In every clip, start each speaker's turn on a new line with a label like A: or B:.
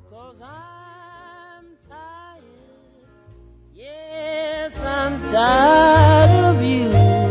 A: 'Cause I'm tired. Yes, I'm tired of you.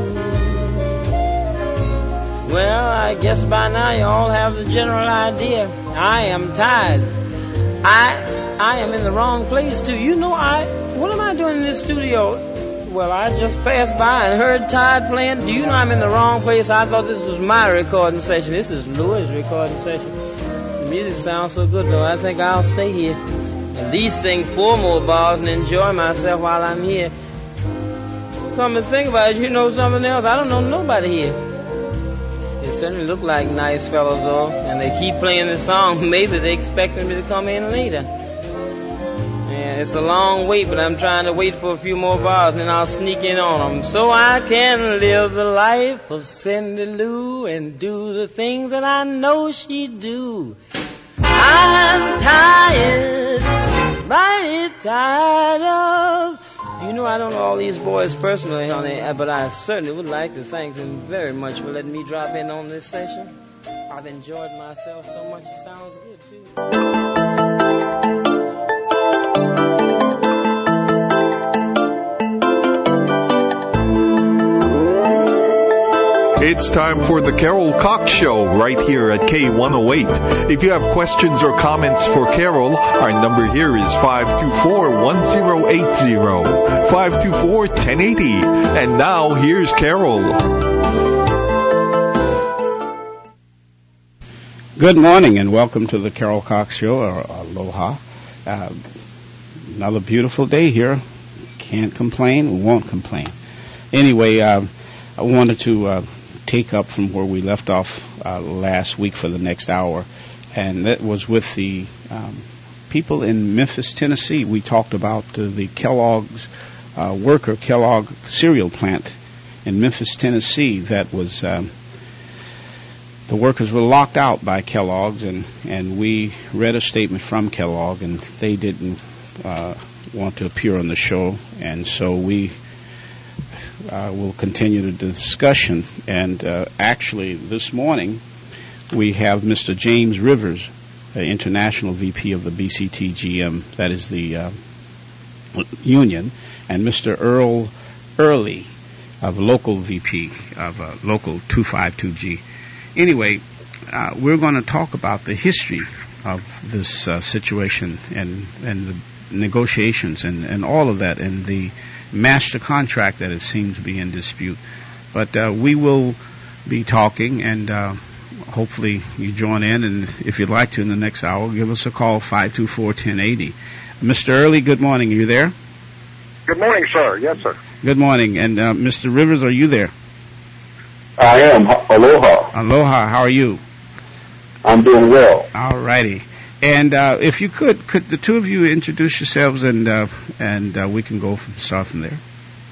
A: Well, I guess by now you all have the general idea. I am tired. I am in the wrong place too. You know, what am I doing in this studio? Well, I just passed by and heard Todd playing. Do you know I'm in the wrong place? I thought this was my recording session. This is Louis' recording session. The music sounds so good though. I think I'll stay here. At least sing 4 more bars and enjoy myself while I'm here. Come to think about it, you know something else? I don't know nobody here. They certainly look like nice fellows though, and they keep playing the song. Maybe they expecting me to come in later. Yeah, it's a long wait, but I'm trying to wait for a few more bars and then I'll sneak in on them. So I can live the life of Cindy Lou and do the things that I know she'd do. I'm tired, mighty tired of... You know, I don't know all these boys personally, honey, but I certainly would like to thank them very much for letting me drop in on this session. I've enjoyed myself so much, it sounds good, too.
B: It's time for the Carol Cox Show right here at K108. If you have questions or comments for Carol, our number here is 524-1080, 524-1080. And now here's Carol.
C: Good morning and welcome to the Carol Cox Show, or Aloha. Another beautiful day here. Can't complain, won't complain. Anyway, I wanted to take up from where we left off last week for the next hour, and that was with the people in Memphis, Tennessee. We talked about the Kellogg's Kellogg cereal plant in Memphis, Tennessee. That was the workers were locked out by Kellogg's, and we read a statement from Kellogg, and they didn't want to appear on the show, and so we we'll continue the discussion. And actually, this morning, we have Mr. James Rivers, International VP of the BCTGM, that is the union, and Mr. Earl Early, of local VP of Local 252G. Anyway, we're going to talk about the history of this situation and the negotiations and all of that, and the master contract that it seems to be in dispute. But we will be talking, and hopefully you join in, and if you'd like to in the next hour, give us a call, 524-1080. Mr. Early, good morning. Are you there?
D: Good morning, sir. Yes, sir.
C: Good morning. And Mr. Rivers, are you there?
D: I am. Aloha.
C: Aloha. How are you?
D: I'm doing well.
C: All righty. And if you could the two of you introduce yourselves, and we can start from there.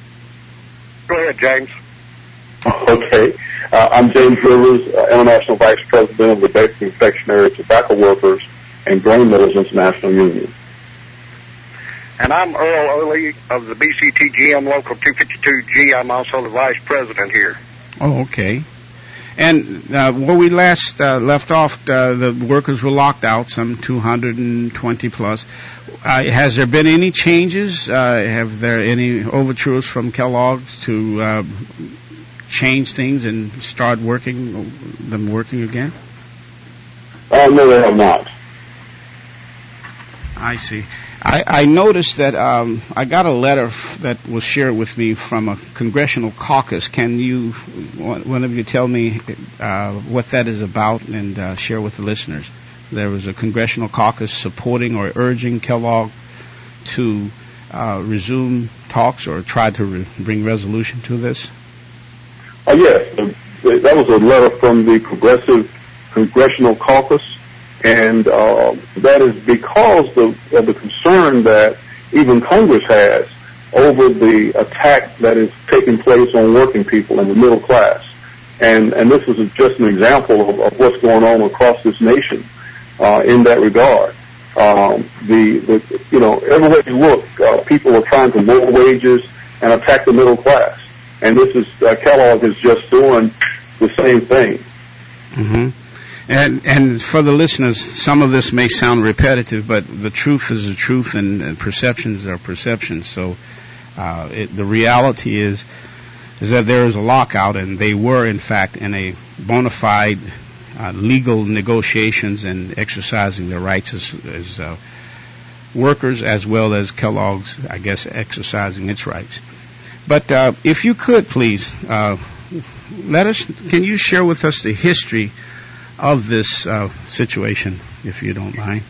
D: Go ahead, James. Okay. I'm James Rivers, International Vice President of the Basic Confectionery Tobacco Workers and Grain Millers International Union. And I'm Earl Early of the BCTGM Local 252G. I'm also the Vice President here.
C: Oh, okay. And where we last left off, the workers were locked out, some 220 plus. Has there been any changes? Have there any overtures from Kellogg's to change things and start working again?
D: No, they have not.
C: I see. I noticed that I got a letter that was shared with me from a congressional caucus. Can you, one of you, tell me what that is about and share with the listeners? There was a congressional caucus supporting or urging Kellogg to resume talks or try to bring resolution to this?
D: Yes. That was a letter from the Congressional Caucus. And that is because of the concern that even Congress has over the attack that is taking place on working people in the middle class. And this is just an example of what's going on across this nation in that regard. Everywhere you look, people are trying to lower wages and attack the middle class. And this is Kellogg is just doing the same thing.
C: Mm-hmm. And for the listeners, some of this may sound repetitive, but the truth is the truth, and perceptions are perceptions. So the reality is that there is a lockout, and they were, in fact, in a bona fide legal negotiations and exercising their rights as workers, as well as Kellogg's, I guess, exercising its rights. But if you could, please, can you share with us the history of this situation, if you don't mind?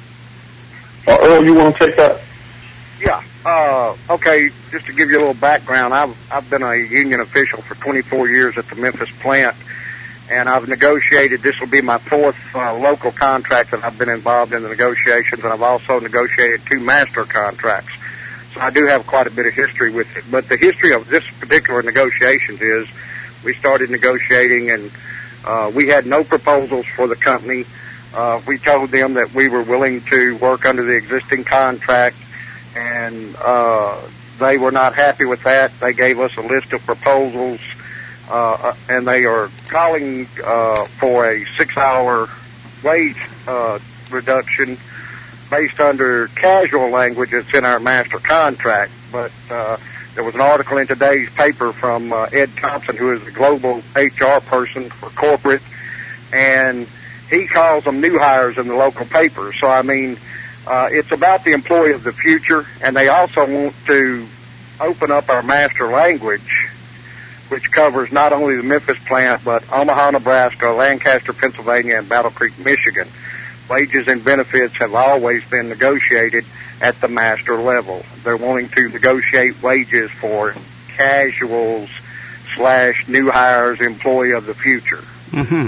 D: Earl, you want to take that?
E: Yeah. Okay, just to give you a little background, I've been a union official for 24 years at the Memphis plant, and I've negotiated, this will be my fourth local contract that I've been involved in the negotiations, and I've also negotiated 2 master contracts. So I do have quite a bit of history with it. But the history of this particular negotiations is we started negotiating, and we had no proposals for the company. We told them that we were willing to work under the existing contract, and they were not happy with that. They gave us a list of proposals, and they are calling for a 6-hour wage reduction based under casual language that's in our master contract. But there was an article in today's paper from Ed Thompson, who is the global HR person for corporate, and he calls them new hires in the local paper. So, I mean, it's about the employee of the future, and they also want to open up our master language, which covers not only the Memphis plant, but Omaha, Nebraska, Lancaster, Pennsylvania, and Battle Creek, Michigan. Wages and benefits have always been negotiated at the master level. They're wanting to negotiate wages for casuals / new hires, employee of the future.
C: Mm-hmm.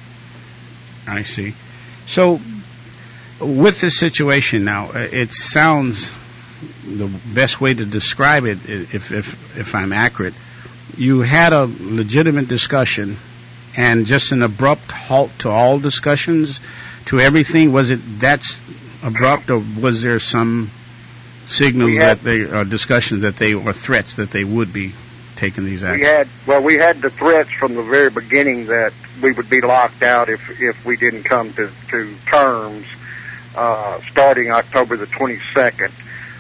C: I see. So, with this situation now, it sounds, the best way to describe it, if I'm accurate, you had a legitimate discussion and just an abrupt halt to all discussions, to everything. Was it that's abrupt, or was there some signal discussions that they, or threats that they would be taking these actions?
E: We had the threats from the very beginning that we would be locked out if we didn't come to terms starting October the 22nd.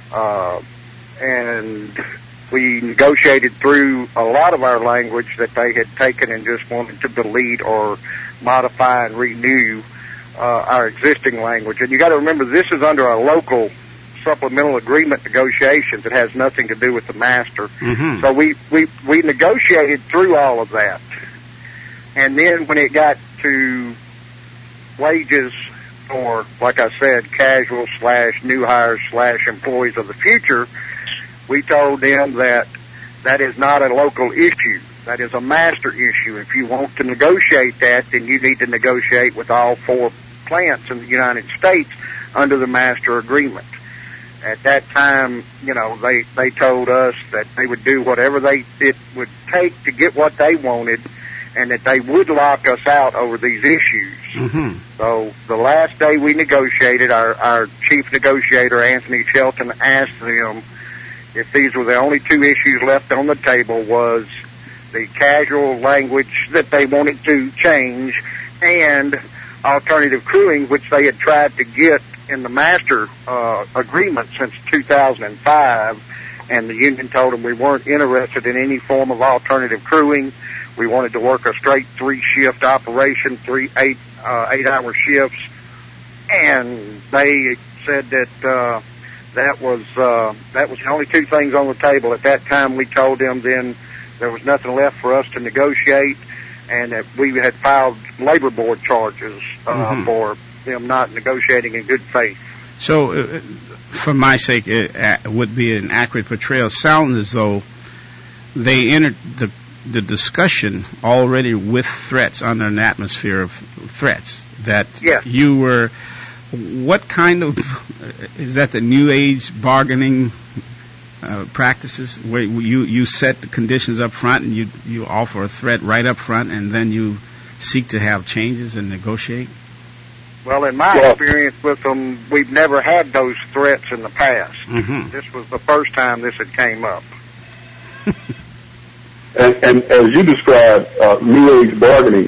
E: And we negotiated through a lot of our language that they had taken and just wanted to delete or modify and renew our existing language. And you got to remember, this is under a local supplemental agreement negotiations. It has nothing to do with the master. Mm-hmm. So we negotiated through all of that. And then when it got to wages for, like I said, casual / new hires / employees of the future, we told them that is not a local issue. That is a master issue. If you want to negotiate that, then you need to negotiate with all 4 plants in the United States under the master agreement. At that time, you know, they told us that they would do whatever it would take to get what they wanted, and that they would lock us out over these issues. Mm-hmm. So the last day we negotiated, our chief negotiator, Anthony Shelton, asked them if these were the only 2 issues left on the table, was the casual language that they wanted to change and alternative crewing, which they had tried to get in the master agreement since 2005, and the union told them we weren't interested in any form of alternative crewing. We wanted to work a straight 3-shift operation, 3 8-hour shifts, and they said that that was the only 2 things on the table. At that time, we told them then there was nothing left for us to negotiate, and that we had filed labor board charges for them not negotiating in good faith. So,
C: for my sake, it would be an accurate portrayal. Sounds as though they entered the discussion already with threats, under an atmosphere of threats. That you were, what kind of, is that the new age bargaining practices, where you set the conditions up front and you offer a threat right up front, and then you seek to have changes and negotiate?
E: Well, in my experience with them, we've never had those threats in the past. Mm-hmm. This was the first time this had came up.
D: And as you described, new age bargaining,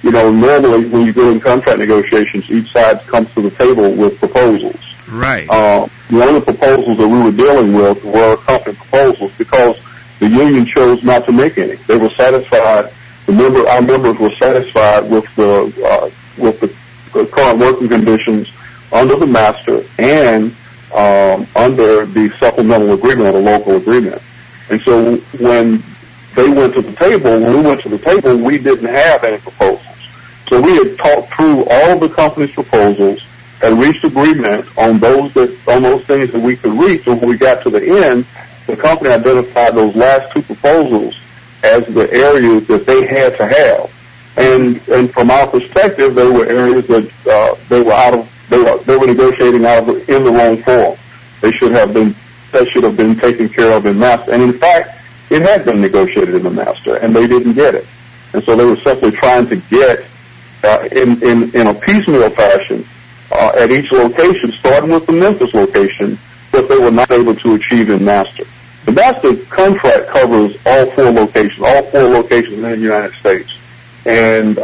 D: normally when you go in contract negotiations, each side comes to the table with proposals.
C: Right.
D: The only proposals that we were dealing with were company proposals because the union chose not to make any. They were satisfied. Our members were satisfied with the current working conditions under the master and under the supplemental agreement, or local agreement. And so when we went to the table, we didn't have any proposals. So we had talked through all of the company's proposals and reached agreement on those things that we could reach. And when we got to the end, the company identified those last two proposals as the areas that they had to have. And from our perspective, they were areas that they were negotiating in the wrong form. That should have been taken care of in master. And in fact, it had been negotiated in the master, and they didn't get it. And so they were simply trying to get in a piecemeal fashion at each location, starting with the Memphis location, but they were not able to achieve in master. The master contract covers all four locations in the United States, and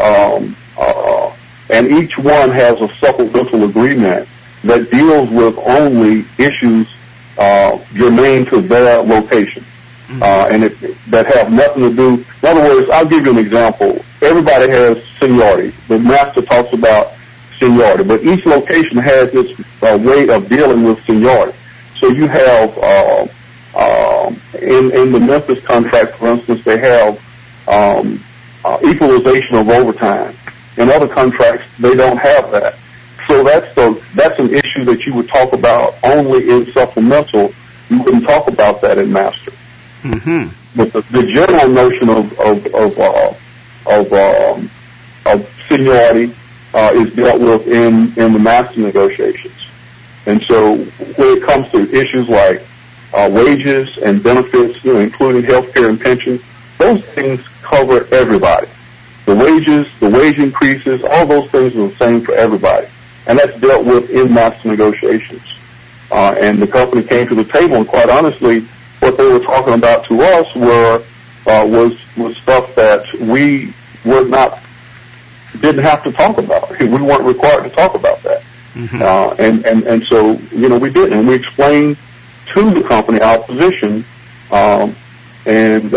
D: each one has a supplemental agreement that deals with only issues germane to their location, and that have nothing to do. In other words, I'll give you an example. Everybody has seniority. The master talks about seniority, but each location has its way of dealing with seniority. So you have in the Memphis contract, for instance, they have equalization of overtime. In other contracts, they don't have that. So that's an issue that you would talk about only in supplemental. You wouldn't talk about that in master.
C: Mm-hmm.
D: But the general notion of seniority is dealt with in the master negotiations. And so when it comes to issues like wages and benefits, including health care and pension, those things cover everybody. The wages, the wage increases, all those things are the same for everybody. And that's dealt with in master negotiations. And the company came to the table, and quite honestly, what they were talking about to us was stuff that we didn't have to talk about. We weren't required to talk about that. Mm-hmm. And so, we didn't. And we explained to the company our position, and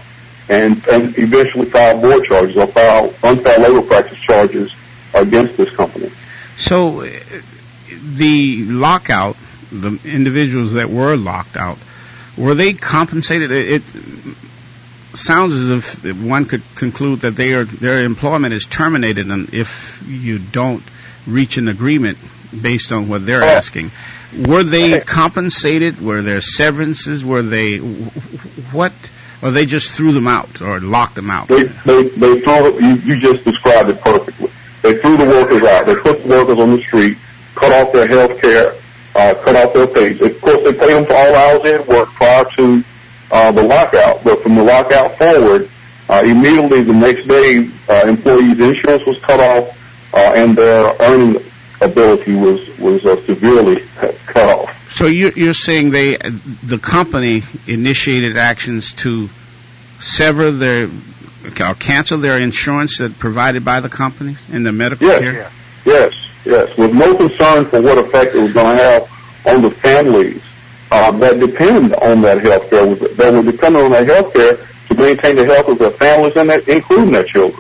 D: eventually filed board charges or filed unfair labor practice charges against this company.
C: So the lockout, the individuals that were locked out, were they compensated? It sounds as if one could conclude that their employment is terminated if you don't reach an agreement based on what they're asking. Were they compensated? Were there severances? Were they what? Or they just threw them out or locked them out?
D: They threw. You just described it perfectly. They threw the workers out. They put the workers on the street, cut off their health care, cut off their pays. Of course, they paid them for all hours they had worked prior to the lockout. But from the lockout forward, immediately the next day, employees' insurance was cut off, and their earning ability was severely cut off.
C: So you're saying the company initiated actions to sever or cancel their insurance that provided by the companies in the medical care?
D: Yes, with no concern for what effect it was going to have on the families that depend on that health care, that were dependent on that health care to maintain the health of their families and including their children.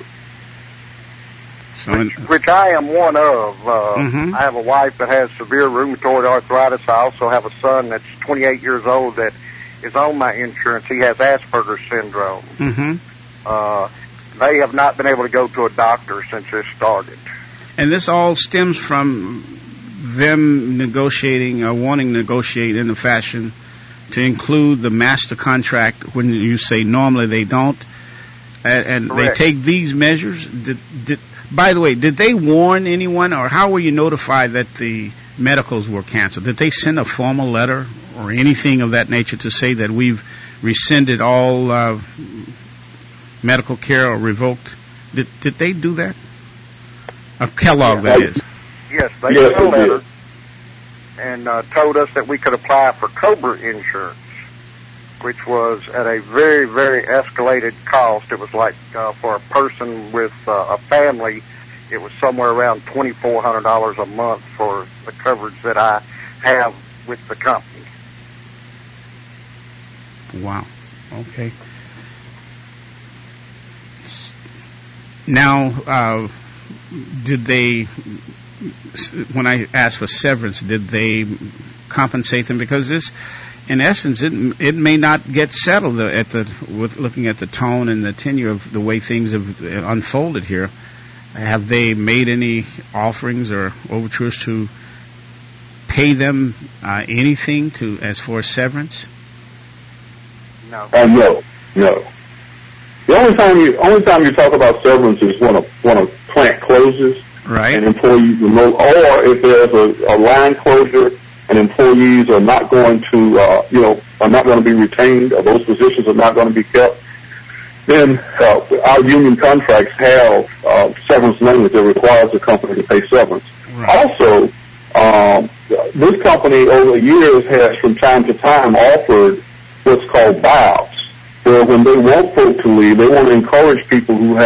E: Which I am one of. I have a wife that has severe rheumatoid arthritis. I also have a son that's 28 years old that is on my insurance. He has Asperger's syndrome. They have not been able to go to a doctor since this started.
C: And this all stems from them negotiating or wanting to negotiate in a fashion to include the master contract when you say normally they don't. And
E: Correct.
C: They take these measures. By the way, did they warn anyone, or how were you notified that the medicals were canceled? Did they send a formal letter or anything of that nature to say that we've rescinded all medical care or revoked? Did they do that? Kellogg, that is.
E: Yes, they sent a letter and told us that we could apply for COBRA insurance. which was at a very, very escalated cost. It was like for a person with a family, it was somewhere around $2,400 a month for the coverage that I have with the company.
C: Wow. Okay. Now, did they, when I asked for severance, did they compensate them? Because this, in essence, it may not get settled with looking at the tone and the tenure of the way things have unfolded here. Have they made any offerings or overtures to pay them anything as far as severance?
E: No.
D: No. The only time you talk about severance is when a plant closes,
C: right,
D: and employees remote, or if there's a line closure and employees are not going to, are not going to be retained, or those positions are not going to be kept. Then our union contracts have severance language that requires the company to pay severance. Right. Also, this company over the years has from time to time offered what's called buyouts, where when they want folk to leave, they want to encourage people who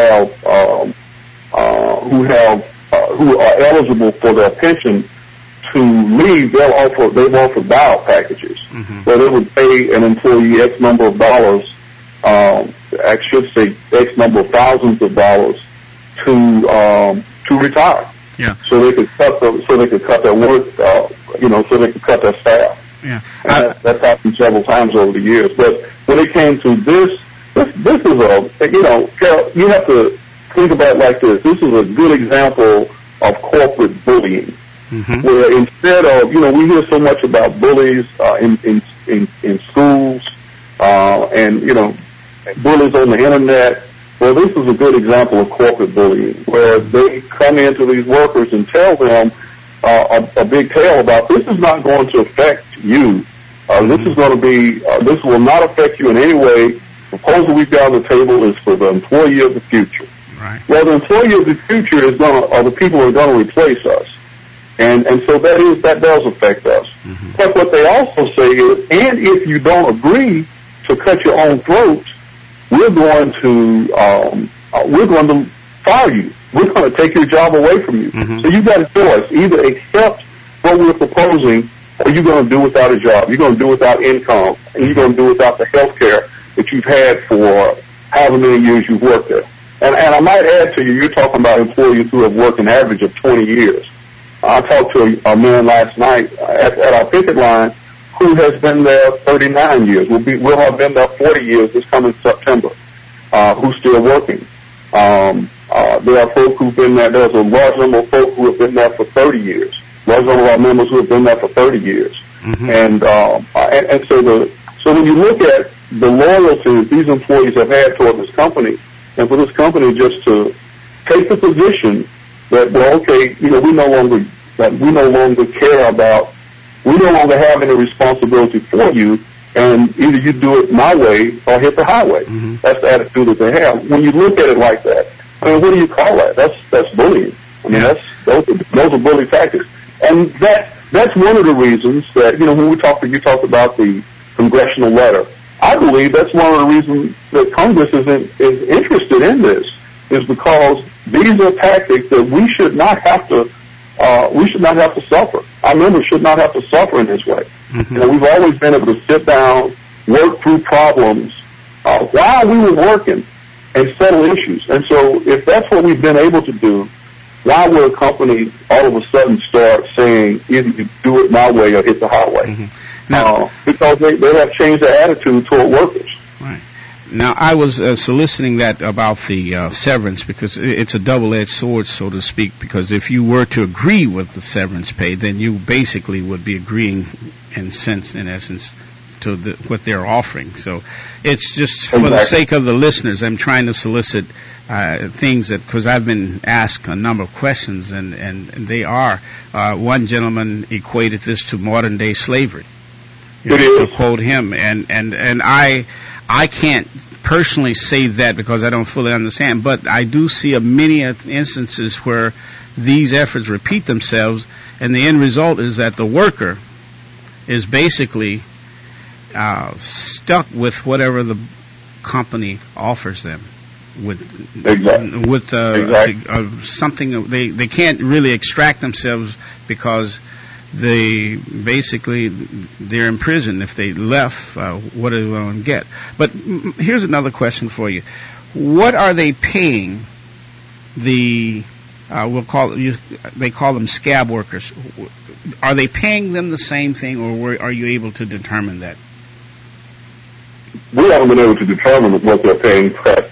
D: are eligible for their pension to leave. They've offered buyout packages, where they would pay an employee X number of dollars, I should say X number of thousands of dollars to retire.
C: Yeah.
D: So they could cut their work, so they could cut their staff.
C: Yeah.
D: And that's happened several times over the years. But when it came to this is Carol, you have to think about it like this. This is a good example of corporate bullying, where instead of, we hear so much about bullies in schools, and bullies on the internet. Well, this is a good example of corporate bullying, where they come into these workers and tell them a big tale about, this is not going to affect you. This is going to be, this will not affect you in any way. The proposal we've got on the table is for the employee of the future.
C: Right.
D: Well, the employee of the future are the people who are going to replace us. And so that does affect us. But what they also say is, and if you don't agree to cut your own throat, we're going to fire you. We're going to take your job away from you. So you've got a choice. Either accept what we're proposing, or you're going to do without a job. You're going to do without income, and you're going to do without the health care that you've had for however many years you've worked there. And I might add to you, you're talking about employees who have worked an average of 20 years. I talked to a man last night at our picket line who has been there 39 years. We'll have been there 40 years this coming September, who's still working. There are folk who've been there. There's a large number of folk who have been there for 30 years. Large number of our members who have been there for 30 years. And so when you look at the loyalty these employees have had toward this company, and for this company just to take the position that, well, okay, we no longer care about, we no longer have any responsibility for you, and either you do it my way or hit the highway. That's the attitude that they have. When you look at it like that, I mean, what do you call that? That's bullying. I mean, those are bully tactics. And that's one of the reasons that, when you talked about the congressional letter, I believe that's one of the reasons that Congress is interested in this, is because these are tactics that we should not have to suffer. Our members should not have to suffer in this way. We've always been able to sit down, work through problems while we were working, and settle issues. And so if that's what we've been able to do, why will a company all of a sudden start saying, either you do it my way or hit the highway? Because they have changed their attitude toward workers.
C: Right. Now, I was soliciting that about the severance, because it's a double-edged sword, so to speak, because if you were to agree with the severance pay, then you basically would be agreeing in essence, to what they're offering. So it's just for the sake of the listeners, I'm trying to solicit things that, because I've been asked a number of questions, and they are, one gentleman equated this to modern-day slavery. To quote him, and I can't personally say that because I don't fully understand, but I do see many instances where these efforts repeat themselves, and the end result is that the worker is basically stuck with whatever the company offers them. With something they can't really extract themselves because they're in prison. If they left, what are they going to get? But here's another question for you: what are they paying they call them scab workers? Are they paying them the same thing, or are you able to determine that?
D: We haven't been able to determine what they're paying, but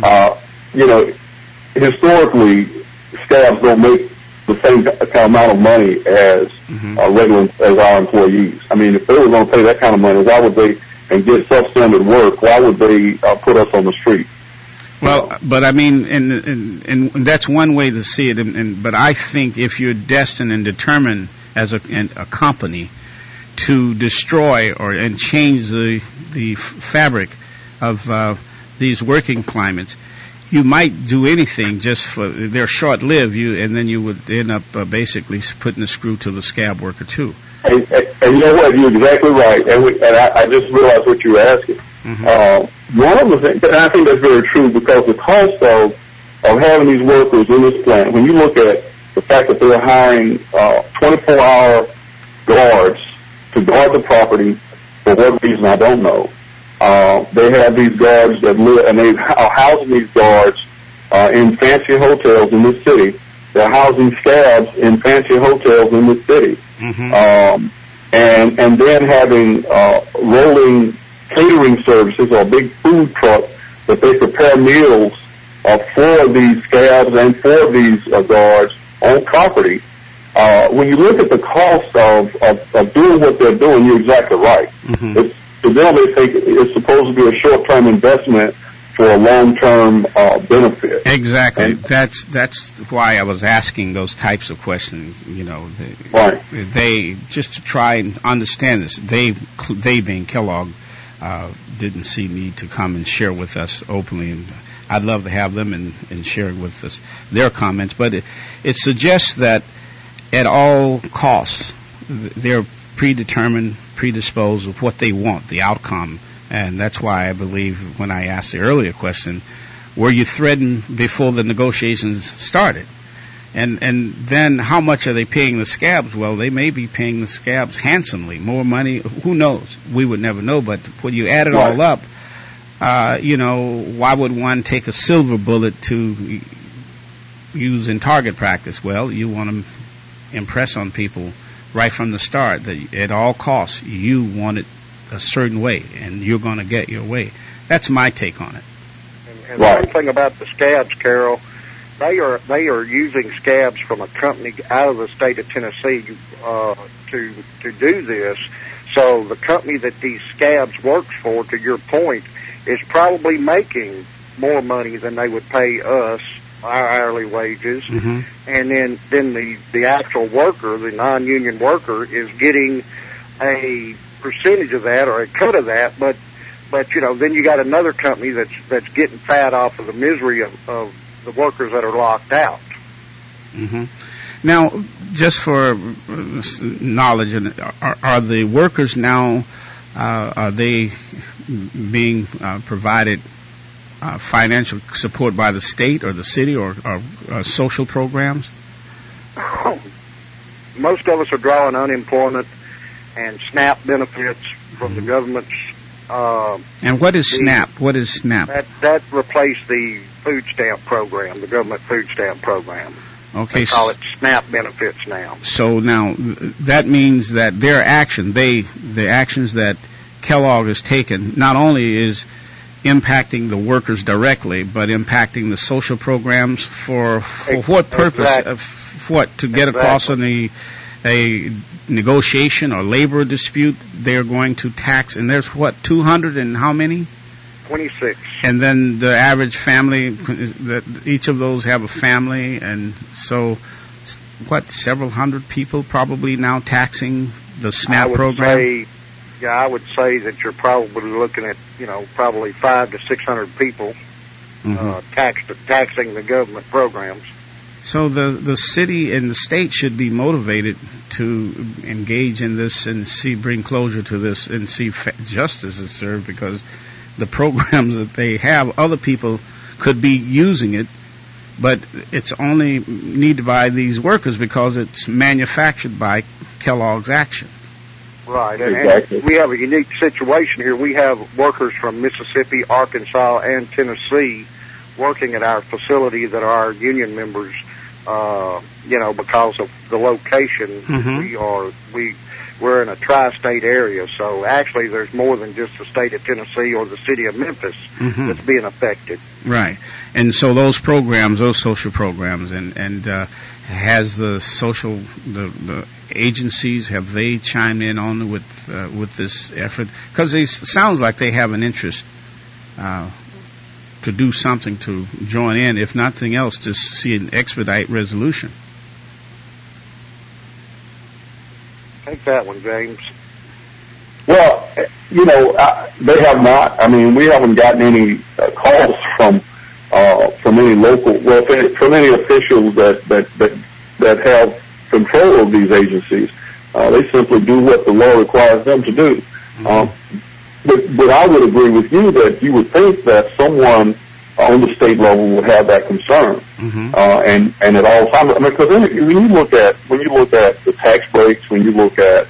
D: historically, scabs don't make the same amount of money as as our employees. I mean, if they were going to pay that kind of money, why would they, and get substandard work, why would they put us on the street?
C: Well, but I mean, and that's one way to see it. But I think if you're destined and determined as a company to destroy and change the fabric of these working climates, you might do anything just for they're short-lived. And then you would end up basically putting a screw to the scab worker too.
D: And you know what? You're exactly right. And I just realized what you were asking. One of the things, and I think that's very true, because the cost of having these workers in this plant, when you look at the fact that they're hiring 24-hour guards to guard the property, for what reason I don't know. They have these guards that live, and they are housing these guards in fancy hotels in this city. They're housing scabs in fancy hotels in this city. And then having rolling catering services or big food trucks that they prepare meals for these scabs and for these guards on property. When you look at the cost of doing what they're doing, you're exactly right. To them, they think it's supposed to be a short-term investment for a long-term benefit.
C: Exactly. And that's why I was asking those types of questions. They just to try and understand this. They being Kellogg, didn't see need to come and share with us openly, and I'd love to have them and share with us their comments. But it suggests that at all costs they're predisposed of what they want, the outcome. And that's why I believe when I asked the earlier question, were you threatened before the negotiations started? And then how much are they paying the scabs? Well, they may be paying the scabs handsomely, more money. Who knows? We would never know. But when you add it all up, why would one take a silver bullet to use in target practice? Well, you want to impress on people right from the start that at all costs you want it a certain way, and you're going to get your way. That's my take on it.
E: And one thing about the scabs, Carol, they are using scabs from a company out of the state of Tennessee to do this. So the company that these scabs works for, to your point, is probably making more money than they would pay us, our hourly wages. And then the actual worker, the non-union worker, is getting a percentage of that or a cut of that, but then you got another company that's getting fat off of the misery of the workers that are locked out.
C: Now, just for knowledge, are the workers now are they being provided financial support by the state or the city or social programs?
E: Most of us are drawing unemployment and SNAP benefits from the government's.
C: And what is SNAP? What is SNAP?
E: That replaced the food stamp program, the government food stamp program.
C: Okay.
E: They call it SNAP benefits now.
C: So now that means that their action, the actions that Kellogg has taken, not only is impacting the workers directly, but impacting the social programs for what purpose? To get across on a negotiation or labor dispute, they're going to tax, and there's 200 and how many?
E: 26.
C: And then the average family, each of those have a family, and so several hundred people probably now taxing the SNAP program?
E: I would say that you're probably looking at, probably 500 to 600 people taxing the government programs.
C: So the city and the state should be motivated to engage in this and bring closure to this and see justice is served, because the programs that they have, other people could be using it, but it's only needed by these workers because it's manufactured by Kellogg's action.
E: Right, and
D: Exactly.
E: we have a unique situation here. We have workers from Mississippi, Arkansas, and Tennessee working at our facility that are union members. Because of the location, we're in a tri-state area. So actually, there's more than just the state of Tennessee or the city of Memphis that's being affected.
C: Right, and so those programs, those social programs, and has the social the agencies, have they chimed in on with this effort? Because it sounds like they have an interest to do something to join in, if nothing else, to see an expedite resolution.
E: Take that one, James.
D: Well, they have not. I mean, we haven't gotten any calls from any local, from any officials that have control of these agencies. They simply do what the law requires them to do. But I would agree with you that you would think that someone on the state level would have that concern, and at all times. I mean, because when you look at the tax breaks, when you look at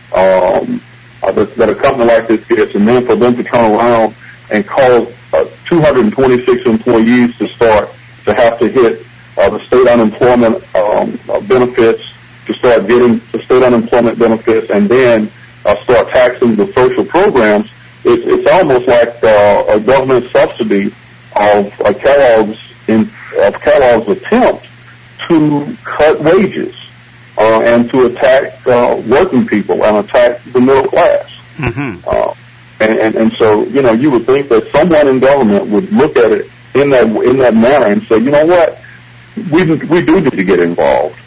D: that a company like this gets, and then for them to turn around and cause 226 employees to have to hit the state unemployment benefits, to start getting the state unemployment benefits, and then start taxing the social programs. It's almost like a government subsidy of Kellogg's attempt to cut wages and to attack working people and attack the middle class. And so you would think that someone in government would look at it in that manner and say, you know what, we do need to get involved.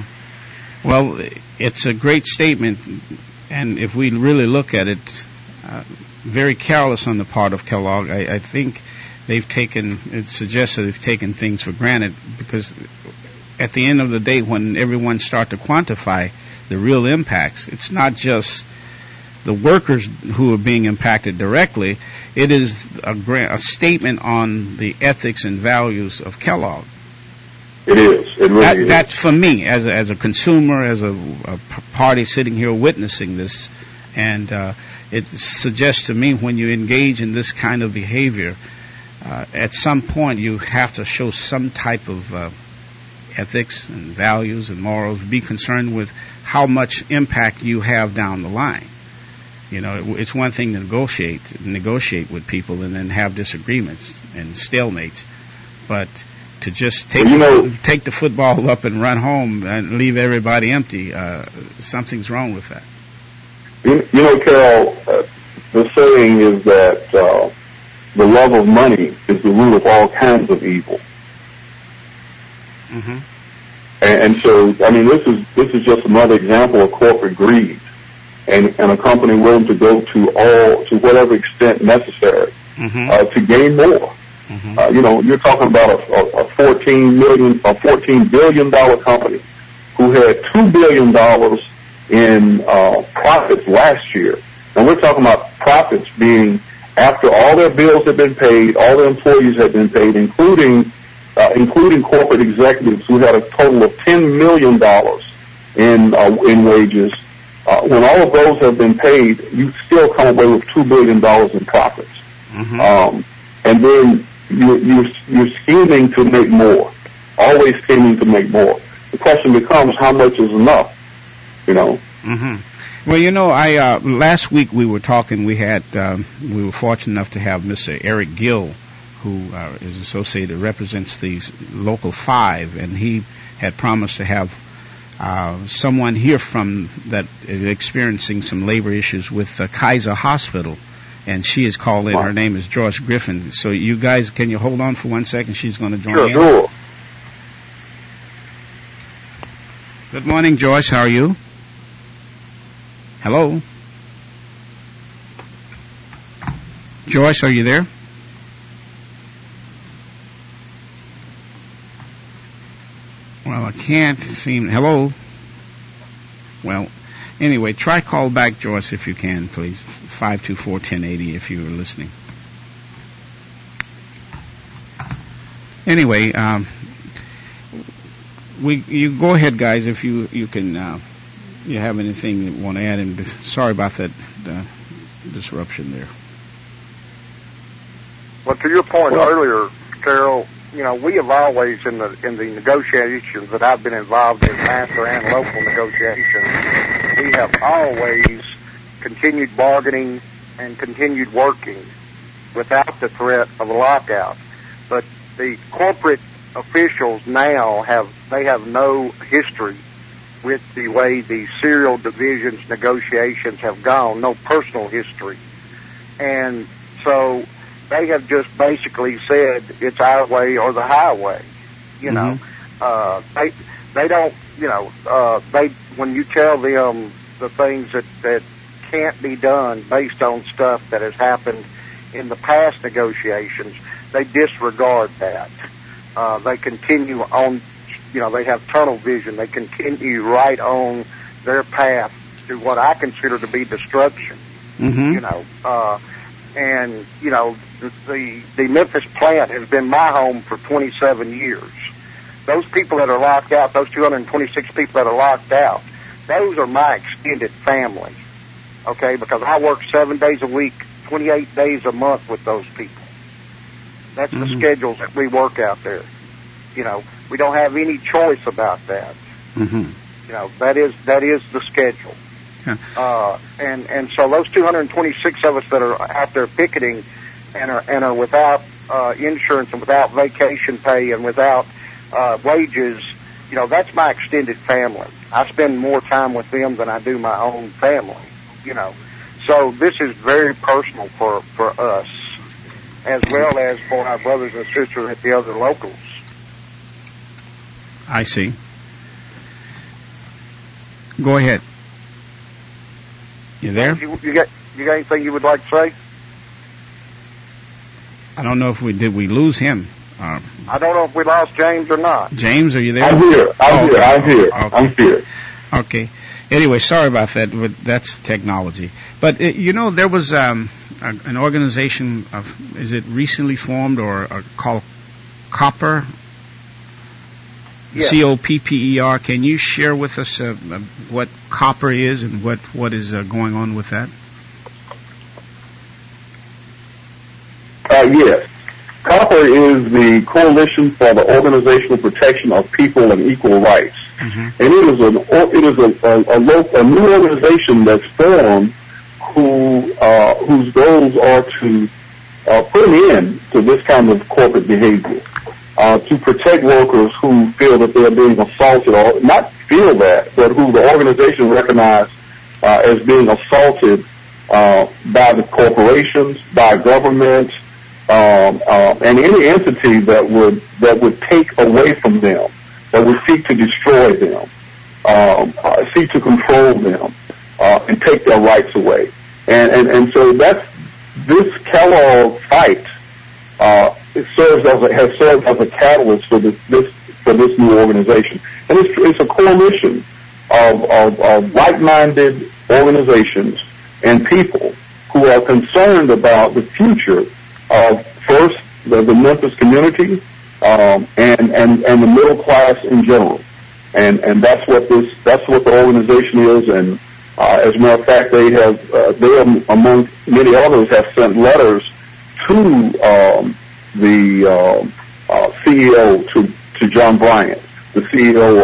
C: Well, it's a great statement, and if we really look at it, very careless on the part of Kellogg. I think it suggests that they've taken things for granted, because at the end of the day, when everyone starts to quantify the real impacts, it's not just the workers who are being impacted directly. It is a statement on the ethics and values of Kellogg.
D: It is. It really is.
C: That's for me, as a consumer, as a party sitting here witnessing this, and it suggests to me, when you engage in this kind of behavior, at some point you have to show some type of ethics and values and morals. Be concerned with how much impact you have down the line. It's one thing to negotiate with people and then have disagreements and stalemates, but to just take the football up and run home and leave everybody empty, something's wrong with that.
D: Carol, the saying is that the love of money is the root of all kinds of evil. And so, I mean, this is just another example of corporate greed, and a company willing to go to whatever extent necessary to gain more. You're talking about a $14 billion company who had $2 billion in profits last year. And we're talking about profits being after all their bills have been paid, all their employees have been paid, including corporate executives who had a total of $10 million in wages. When all of those have been paid, you still come away with $2 billion in profits. And then you're scheming to make more, always scheming to make more. The question becomes, how much is enough?
C: Well, last week we were talking. We were fortunate enough to have Mr. Eric Gill, who is associated, represents the Local 5, and he had promised to have someone here from that is experiencing some labor issues with Kaiser Hospital. And she is called in. Her name is Joyce Griffin. So you guys, can you hold on for 1 second? She's going to join in.
D: Sure.
C: Good morning, Joyce. How are you? Hello? Joyce, are you there? can't seem. Hello? Well, anyway, try call back, Joyce, if you can, please. 524-1080 if you were listening. Anyway, you go ahead, guys, if you can, you have anything you want to add. And sorry about that disruption there.
E: Well, to your point earlier, Carol, we have always in the negotiations that I've been involved in, master and local negotiations, we have always continued bargaining and continued working without the threat of a lockout. But the corporate officials now have no history with the way the serial divisions negotiations have gone, no personal history. And so they have just basically said it's our way or the highway. They don't, when you tell them the things that can't be done based on stuff that has happened in the past negotiations, they disregard that. They continue on, they have tunnel vision. They continue right on their path to what I consider to be destruction.
C: Mm-hmm.
E: The Memphis plant has been my home for 27 years. Those people that are locked out, those 226 people that are locked out, those are my extended family, okay, because I work 7 days a week, 28 days a month with those people. That's the schedules that we work out there. We don't have any choice about that.
C: Mm-hmm.
E: That is the schedule.
C: Yeah.
E: And so those 226 of us that are out there picketing and are without insurance and without vacation pay and without wages, that's my extended family. I spend more time with them than I do my own family. So this is very personal for us, as well as for our brothers and sisters at the other locals.
C: I see. Go ahead. You there?
E: You got anything you would like to say?
C: I don't know if we lose him.
E: I don't know if we lost James or not.
C: James, are you there?
D: I'm here. I'm here.
C: Okay. Anyway, sorry about that, but that's technology. But, there was an organization is it recently formed or called Copper?
E: Yes.
C: COPPER. Can you share with us what Copper is and what is going on with that?
D: Yes. Copper is the Coalition for the Organizational Protection of People and Equal Rights.
C: Mm-hmm.
D: And it is a new organization that's formed whose goals are to put an end to this kind of corporate behavior, to protect workers who feel that they're being assaulted, or not feel that, but who the organization recognizes as being assaulted by the corporations, by governments, and any entity that would take away from them, that would seek to destroy them, seek to control them, and take their rights away. And so this Kellogg fight has served as a catalyst for this new organization. And it's a coalition of like-minded organizations and people who are concerned about the future of, first, the Memphis community, and the middle class in general. And that's what the organization is. And as a matter of fact, they among many others have sent letters to the CEO, to John Bryant, the CEO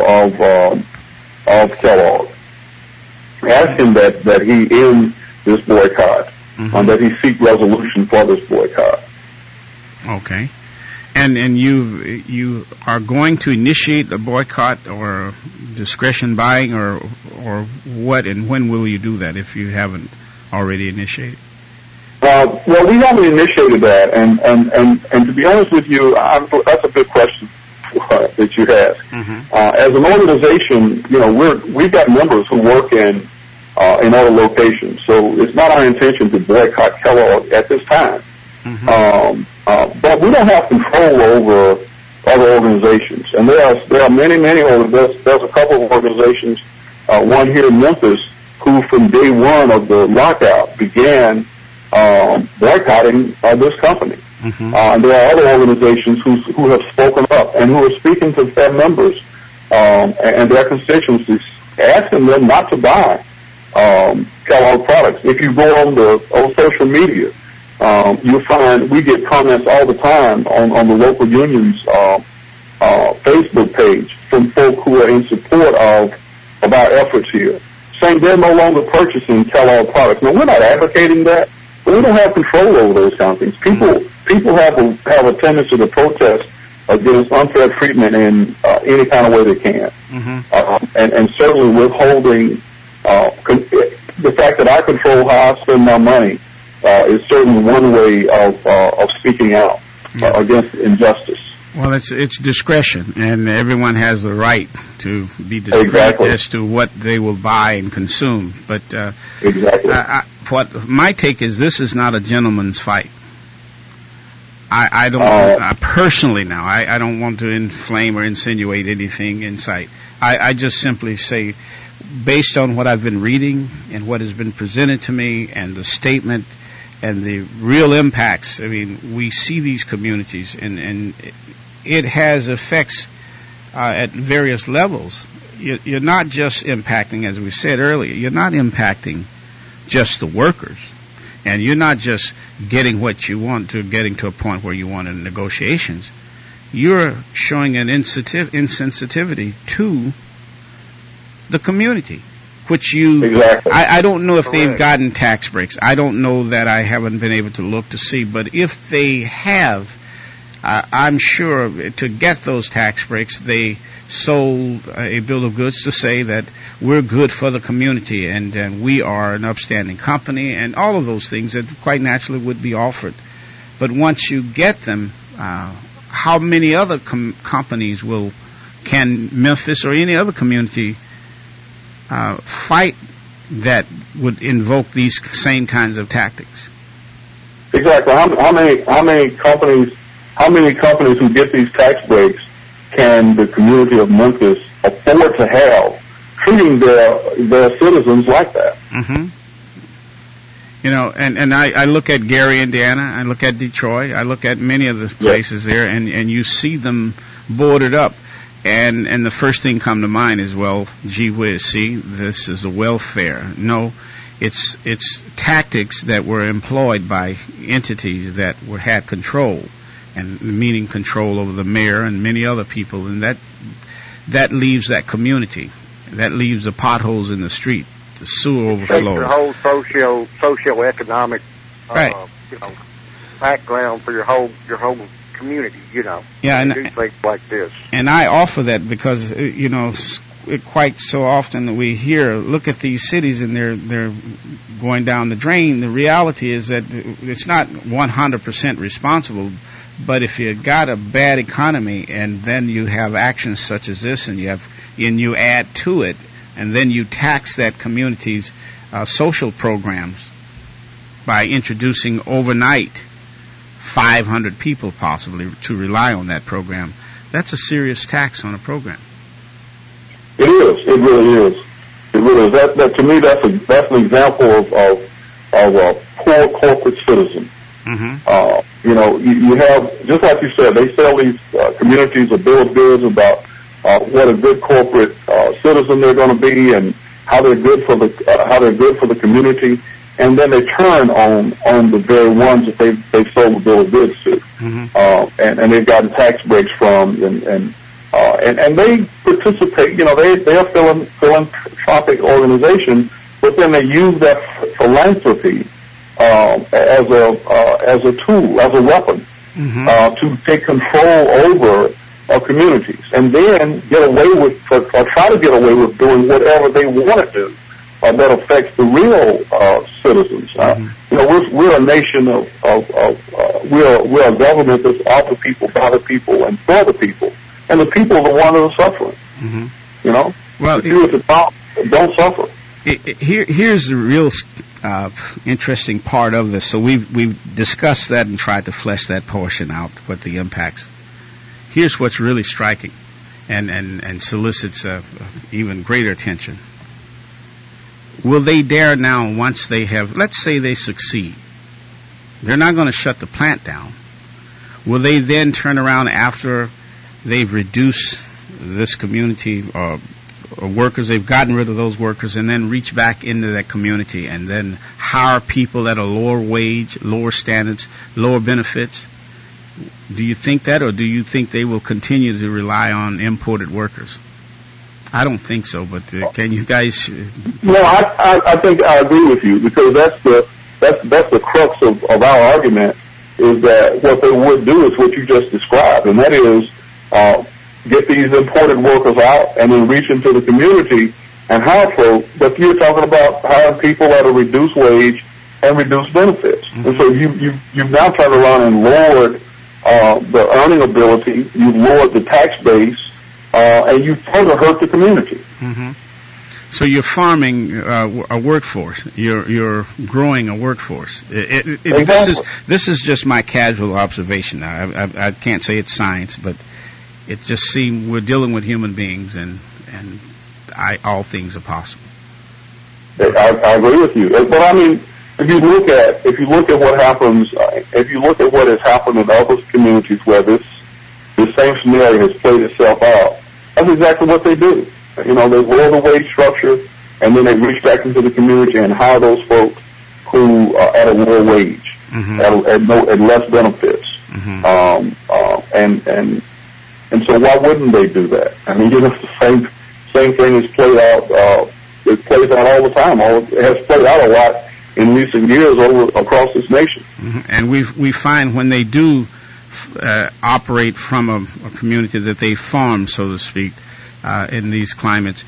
D: of Kellogg, asking that he end this boycott, that he seek resolution for this boycott.
C: Okay. And you are going to initiate a boycott or discretion buying or what, and when will you do that if you haven't already initiated?
D: Well, we haven't initiated that, and to be honest with you, that's a good question that you asked. As an organization, we've got members who work in other locations, so it's not our intention to boycott Kellogg at this time. But we don't have control over other organizations. And there are many there's a couple of organizations, one here in Memphis, who from day one of the lockout began boycotting this company. Mm-hmm. And there are other organizations who have spoken up and who are speaking to their members and their constituencies, asking them not to buy Kellogg products. If you go on social media, you'll find we get comments all the time on the local union's Facebook page from folk who are in support of our efforts here, saying they're no longer purchasing Kellogg products. Now, we're not advocating that, but we don't have control over those kind of things. People have a tendency to protest against unfair treatment in any kind of way they can. Mm-hmm. And certainly withholding the fact that I control how I spend my money is certainly one way of speaking out against injustice.
C: Well, it's discretion, and everyone has the right to be discreet as to what they will buy and consume. But
D: exactly.
C: What my take is, this is not a gentleman's fight. I don't personally now. I don't want to inflame or insinuate anything in sight. I just simply say, based on what I've been reading and what has been presented to me, and the statement and the real impacts. I mean, we see these communities, and it has effects at various levels. You're not just impacting, as we said earlier, you're not impacting just the workers, and you're not just getting what you want to getting to a point where you want in negotiations. You're showing an insensitivity to the community, which I don't know if they've gotten tax breaks. I don't know that. I haven't been able to look to see, but if they have, I'm sure to get those tax breaks, they sold a bill of goods to say that we're good for the community and we are an upstanding company, and all of those things that quite naturally would be offered. But once you get them, how many other companies can Memphis or any other community fight that would invoke these same kinds of tactics?
D: Exactly. How many companies who get these tax breaks can the community of Memphis afford to have, treating their citizens like that?
C: Mm-hmm. You know, and I look at Gary, Indiana, I look at Detroit, I look at many of the places there, and you see them boarded up. And the first thing come to mind is, well, gee whiz, see, this is the welfare. No, it's tactics that were employed by entities that had control, and meaning control over the mayor and many other people, and that leaves that community, that leaves the potholes in the street, the sewer overflow.
E: Your whole socio-economic background for your whole community,
C: Yeah, and
E: do things like this.
C: And I offer that because quite so often we hear, look at these cities and they're going down the drain. The reality is that it's not 100% responsible, but if you got a bad economy and then you have actions such as this, and you add to it, and then you tax that community's social programs by introducing overnight 500 people possibly to rely on that program, that's a serious tax on a program.
D: It is. It really is. It really is. That to me, that's an example of a poor corporate citizen. Mm-hmm. You have, just like you said, they sell these communities a bill of goods about what a good corporate citizen they're going to be and how they're good for the community, and then they turn on the very ones that they've sold the bill of goods to, mm-hmm. And they've gotten tax breaks from, and they participate. They're a philanthropic organization, but then they use that philanthropy as a tool, as a weapon, mm-hmm. To take control over communities, and then get away with, or try to get away with doing whatever they want to do that affects the real citizens. Mm-hmm. We're a nation we're a government that's of the people, by the people, and for the people, and the people are the ones that are suffering. Mm-hmm.
C: Well,
D: the few at the top don't suffer.
C: Here's the real interesting part of this. So we've discussed that and tried to flesh that portion out, what the impacts. here's what's really striking and solicits even greater attention. Will they dare now, once they have, let's say they succeed, they're not going to shut the plant down. Will they then turn around after they've reduced this community or workers, they've gotten rid of those workers, and then reach back into that community and then hire people at a lower wage, lower standards, lower benefits? Do you think that, or do you think they will continue to rely on imported workers? I don't think so, but can you guys?
D: No, I think I agree with you, because that's the crux of our argument, is that what they would do is what you just described, and that is get these imported workers out and then reach into the community and hire folks. But you're talking about hiring people at a reduced wage and reduced benefits. Mm-hmm. And so you've now turned around and lowered the earning ability, you've lowered the tax base, and you've further hurt the community.
C: Mm-hmm. So you're farming a workforce. You're growing a workforce.
D: Exactly.
C: This is just my casual observation. I can't say it's science, but it just seems we're dealing with human beings, and all things are possible.
D: I agree with you. But I mean, if you look at what happens, if you look at what has happened in other communities where this same scenario has played itself out, that's exactly what they do. You know, they lower the wage structure, and then they reach back into the community and hire those folks who are at a lower wage, mm-hmm. at less benefits. Mm-hmm. And so why wouldn't they do that? I mean, you know, the same thing is played out. It plays out all the time. It has played out a lot in recent years across this nation.
C: Mm-hmm. And we find when they do operate from a community that they farm, so to speak, in these climates,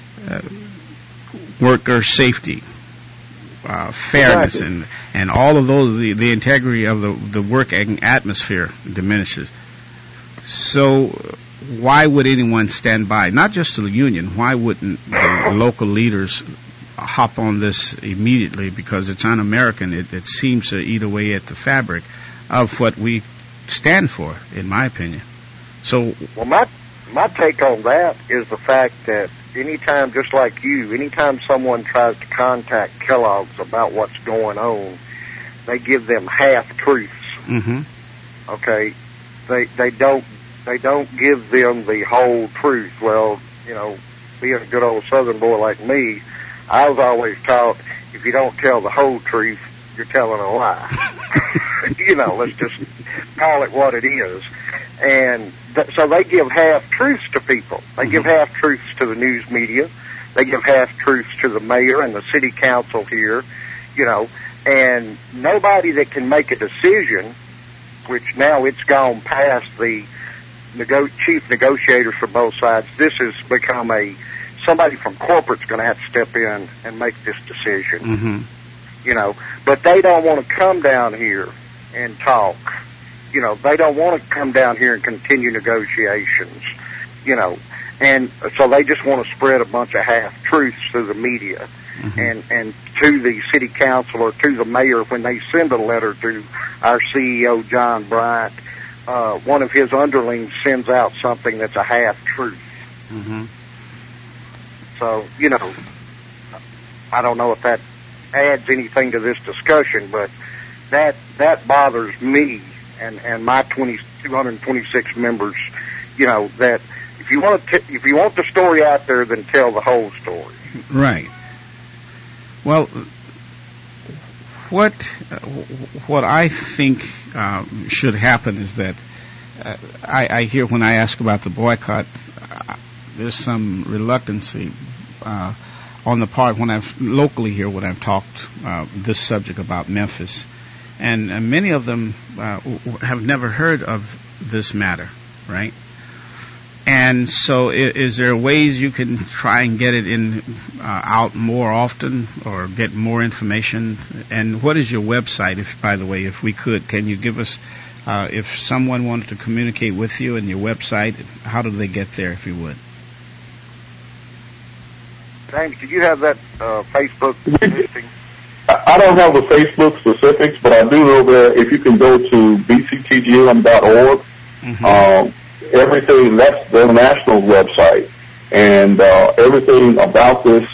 C: worker safety, fairness, exactly. and all of those, the integrity of the working atmosphere diminishes. So why would anyone stand by? Not just the union. Why wouldn't the local leaders hop on this immediately? Because it's un-American. It seems to eat away at the fabric of what we stand for, in my opinion. So,
E: well, my take on that is the fact that anytime, just like you, anytime someone tries to contact Kellogg's about what's going on, they give them half truths.
C: Mm-hmm.
E: Okay, they don't give them the whole truth. Well, you know, being a good old Southern boy like me, I was always taught if you don't tell the whole truth, you're telling a lie. You know, let's just call it what it is. And so they give half-truths to people. They give half-truths to the news media. They give half-truths to the mayor and the city council here, you know, and nobody that can make a decision, which now it's gone past the chief negotiators for both sides. This has become somebody from corporate's going to have to step in and make this decision.
C: Mm-hmm.
E: You know, but they don't want to come down here and talk. You know, they don't want to come down here and continue negotiations, you know, and so they just want to spread a bunch of half-truths through the media. Mm-hmm. and to the city council or to the mayor when they send a letter to our CEO, John Bryant, one of his underlings sends out something that's a half-truth.
C: Mm-hmm.
E: So, you know, I don't know if that adds anything to this discussion, but that bothers me and my 226 members, you know, that if you want the story out there, then tell the whole story.
C: Right. Well, what I think should happen is that I hear when I ask about the boycott, there's some reluctancy on the part when I've locally here when I've talked this subject about Memphis, and many of them have never heard of this matter, right? And so, is there ways you can try and get it out more often, or get more information? And what is your website? If, by the way, if we could, can you give us, if someone wanted to communicate with you and your website, how do they get there, if you would?
E: James, do you have that Facebook listing?
D: I don't have the Facebook specifics, but I do know that if you can go to bctgm.org,
C: mm-hmm.
D: everything, that's the National's website, and everything about this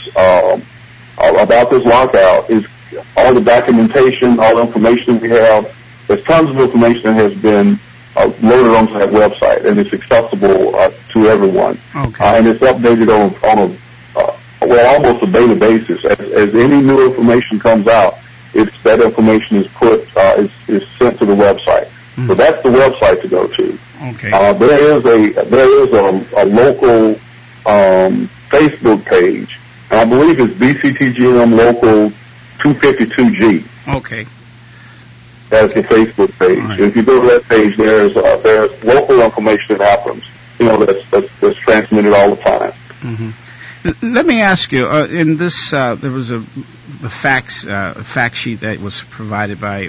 D: lockout is all the documentation, all the information we have. There's tons of information that has been loaded onto that website, and it's accessible to everyone.
C: Okay.
D: And it's updated on almost a daily basis. As any new information comes out, that information is is sent to the website. Mm-hmm. So that's the website to go to.
C: Okay.
D: There is a local Facebook page, and I believe it's BCTGM Local 252G.
C: Okay.
D: That's the Facebook page.
C: Right.
D: If you go to that page, there's local information that happens. That's transmitted all the time.
C: Mm-hmm. Let me ask you. In this, there was a fact sheet that was provided by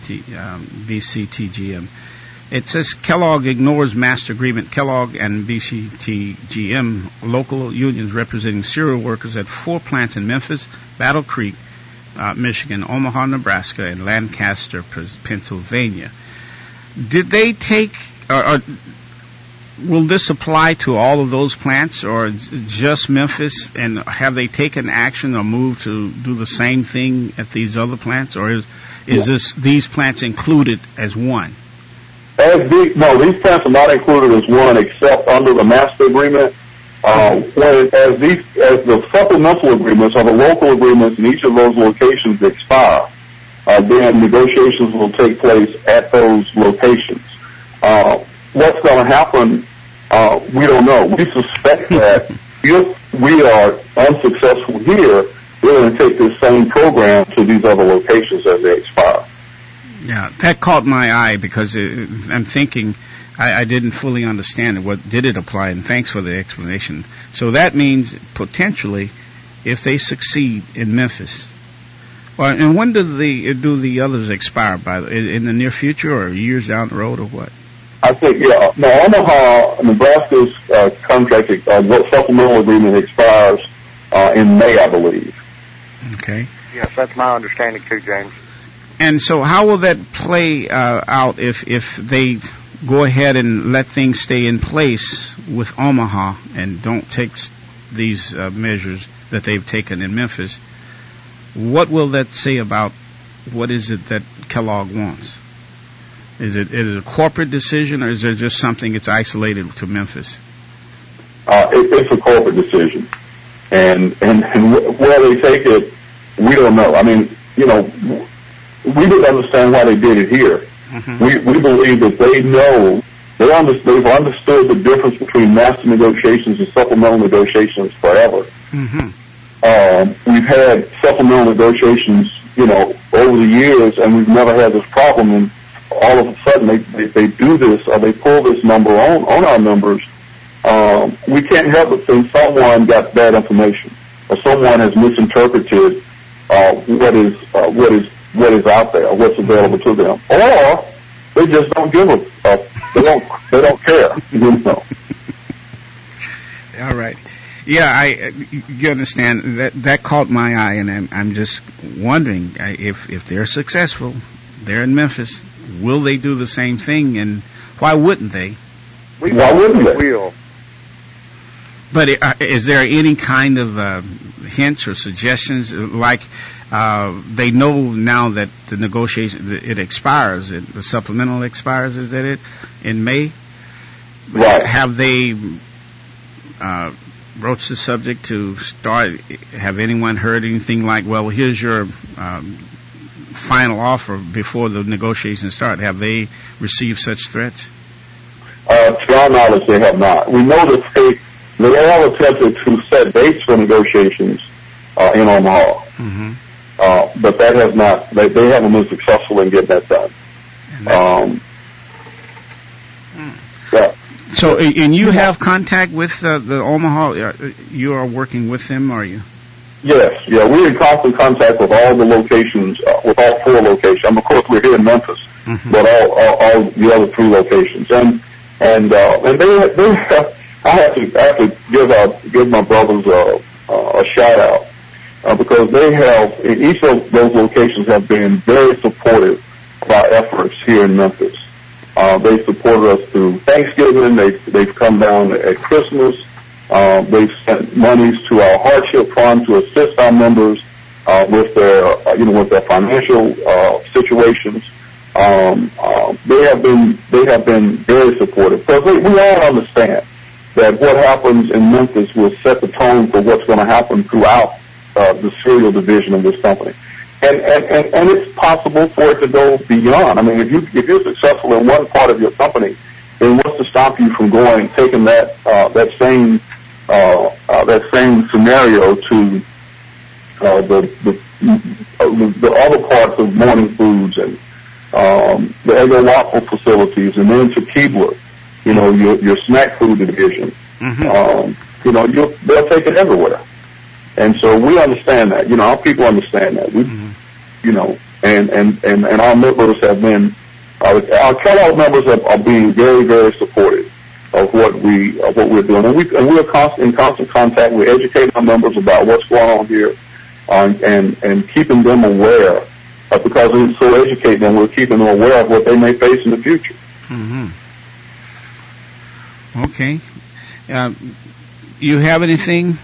C: BCTGM. It says Kellogg ignores master agreement. Kellogg and BCTGM, local unions representing cereal workers at 4 plants in Memphis, Battle Creek, Michigan, Omaha, Nebraska, and Lancaster, Pennsylvania. Did they take, or will this apply to all of those plants, or just Memphis? And have they taken action or moved to do the same thing at these other plants, or is these plants included as one?
D: No, these plants are not included as one, except under the master agreement. As the supplemental agreements or the local agreements in each of those locations expire, then negotiations will take place at those locations. What's going to happen, we don't know. We suspect that if we are unsuccessful here, we're going to take this same program to these other locations as they expire.
C: Yeah, that caught my eye because I'm thinking I didn't fully understand it. What did it apply? And thanks for the explanation. So that means potentially, if they succeed in Memphis, and when do the others expire? In the near future, or years down the road, or what?
D: I think Omaha, Nebraska's contract supplemental agreement expires in May, I believe.
C: Okay.
E: Yes, that's my understanding too, James.
C: And so, how will that play out if they go ahead and let things stay in place with Omaha and don't take these measures that they've taken in Memphis? What will that say about what is it that Kellogg wants? Is it a corporate decision, or is there just something that's isolated to Memphis?
D: It's a corporate decision, and where they take it, we don't know. I mean, we didn't understand why they did it here. Mm-hmm. We believe that they've understood the difference between master negotiations and supplemental negotiations forever.
C: Mm-hmm.
D: We've had supplemental negotiations, over the years, and we've never had this problem. And all of a sudden, they do this, or they pull this number on our numbers. We can't help but think someone got bad information, or someone has misinterpreted what is out there, or what's available to them, or they just don't give they don't care.
C: All right. Yeah, you understand that caught my eye, and I'm just wondering if they're successful, they're in Memphis, will they do the same thing, and why wouldn't they?
D: Why wouldn't they?
E: Will.
C: But is there any kind of hints or suggestions, like they know now that the negotiation it expires, the supplemental expires, is that it, in May?
D: Right.
C: Have they broached the subject to start? Have anyone heard anything like, well, here's your final offer before the negotiations start? Have they received such threats?
D: To our knowledge, they have not. We know that they all attempted to set dates for negotiations in Omaha.
C: Mm-hmm.
D: But that has not, they haven't been successful in getting that done. Yeah.
C: So, and you have contact with the Omaha, you are working with them, are you?
D: Yes, yeah, we're in constant contact with all the locations, with all 4 locations. Of course, we're here in Memphis, mm-hmm. but all the other 3 locations. And they I have to give my brothers a shout out, because they have, in each of those locations have been very supportive of our efforts here in Memphis. They supported us through Thanksgiving. They've come down at Christmas. They've sent monies to our hardship fund to assist our members with their financial situations. They have been very supportive, because we all understand that what happens in Memphis will set the tone for what's going to happen throughout the cereal division of this company. And it's possible for it to go beyond. I mean, if you're successful in one part of your company, then what's to stop you from taking that same scenario to the other parts of Morning Foods and the Eggo Waffle facilities, and then to Keebler, your snack food division. Mm-hmm. They'll take it everywhere. And so we understand that. Our people understand that. And our members have been, our Kellogg members are being very, very supportive of what we're doing. And we're in constant contact. We're educating our members about what's going on here, and keeping them aware, because we're so educating them, we're keeping them aware of what they may face in the future.
C: Mm-hmm. Okay. You have anything,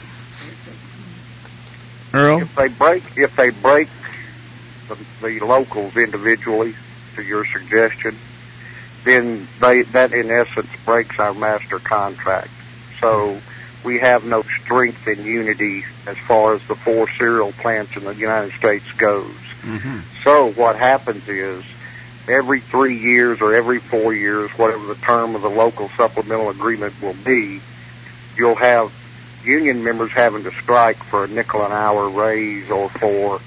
C: Earl?
E: If they break the locals individually, to your suggestion, then that in essence breaks our master contract. So we have no strength in unity as far as the 4 cereal plants in the United States goes. Mm-hmm. So what happens is, every 3 years or every 4 years, whatever the term of the local supplemental agreement will be, you'll have union members having to strike for a nickel an hour raise, or for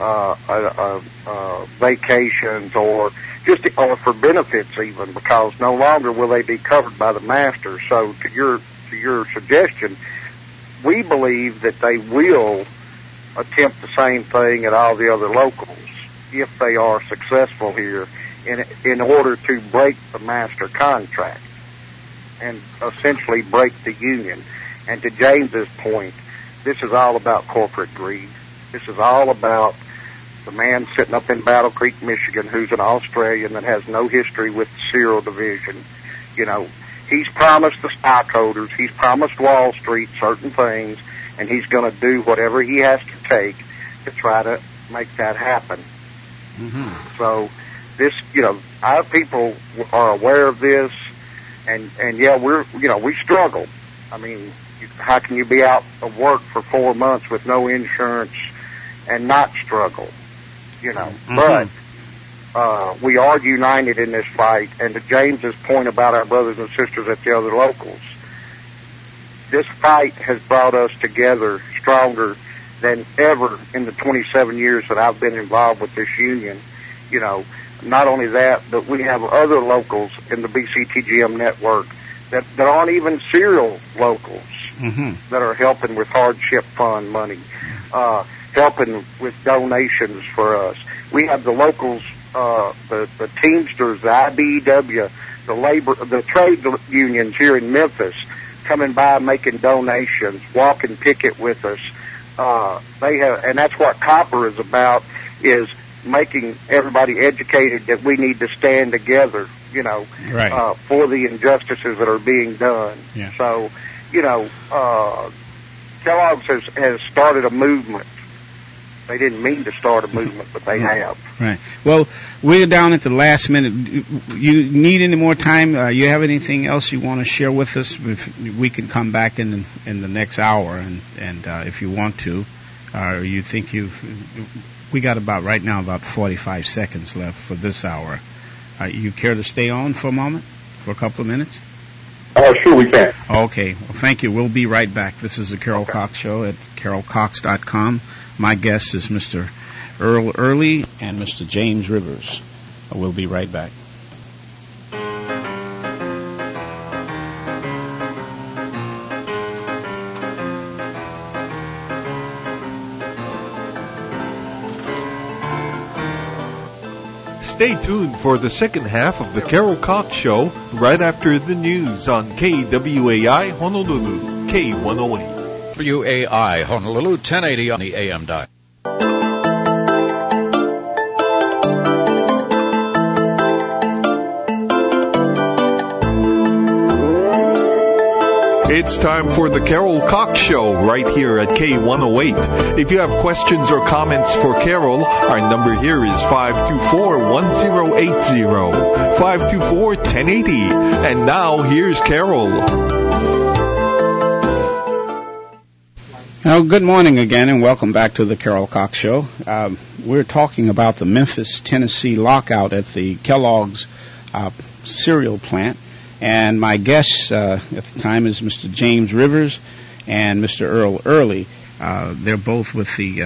E: vacations, or for benefits even, because no longer will they be covered by the master. So to your suggestion, we believe that they will attempt the same thing at all the other locals if they are successful here in order to break the master contract and essentially break the union. And to James's point, this is all about corporate greed. This is all about the man sitting up in Battle Creek, Michigan, who's an Australian that has no history with the cereal division. He's promised the stockholders, he's promised Wall Street certain things, and he's going to do whatever he has to take to try to make that happen. Mm-hmm. So this, our people are aware of this, and yeah, we struggle. I mean, how can you be out of work for 4 months with no insurance and not struggle? Mm-hmm. But we are united in this fight. And to James's point about our brothers and sisters at the other locals, this fight has brought us together stronger than ever in the 27 years that I've been involved with this union. Not only that, but we have other locals in the BCTGM network that aren't even cereal locals, mm-hmm. that are helping with hardship fund money, helping with donations for us. We have the locals, the Teamsters, the IBEW, the trade unions here in Memphis coming by making donations, walking picket with us. And that's what Copper is about, is making everybody educated that we need to stand together, right. For the injustices that are being done.
C: Yeah.
E: So, Kellogg's has started a movement. They didn't mean to start a movement, but they have.
C: Right. Well, we're down at the last minute. You need any more time? You have anything else you want to share with us? We can come back in the next hour, and if you want to, or you think we got about 45 seconds left for this hour. You care to stay on for a moment, for a couple of minutes?
D: Sure, we can.
C: Okay. Well, thank you. We'll be right back. This is the Carol Cox Show at carolcox.com. My guest is Mr. Earl Early and Mr. James Rivers. We'll be right back.
B: Stay tuned for the second half of the Carol Cox Show right after the news on KWAI Honolulu, K108.
F: WAI Honolulu, 1080 on the AM dial.
B: It's time for the Carol Cox Show right here at K108. If you have questions or comments for Carol, our number here is 524-1080, 524-1080. And now here's Carol.
C: Well, good morning again, and welcome back to the Carol Cox Show. We're talking about the Memphis, Tennessee lockout at the Kellogg's cereal plant. And my guest at the time is Mr. James Rivers and Mr. Earl Early. They're both with the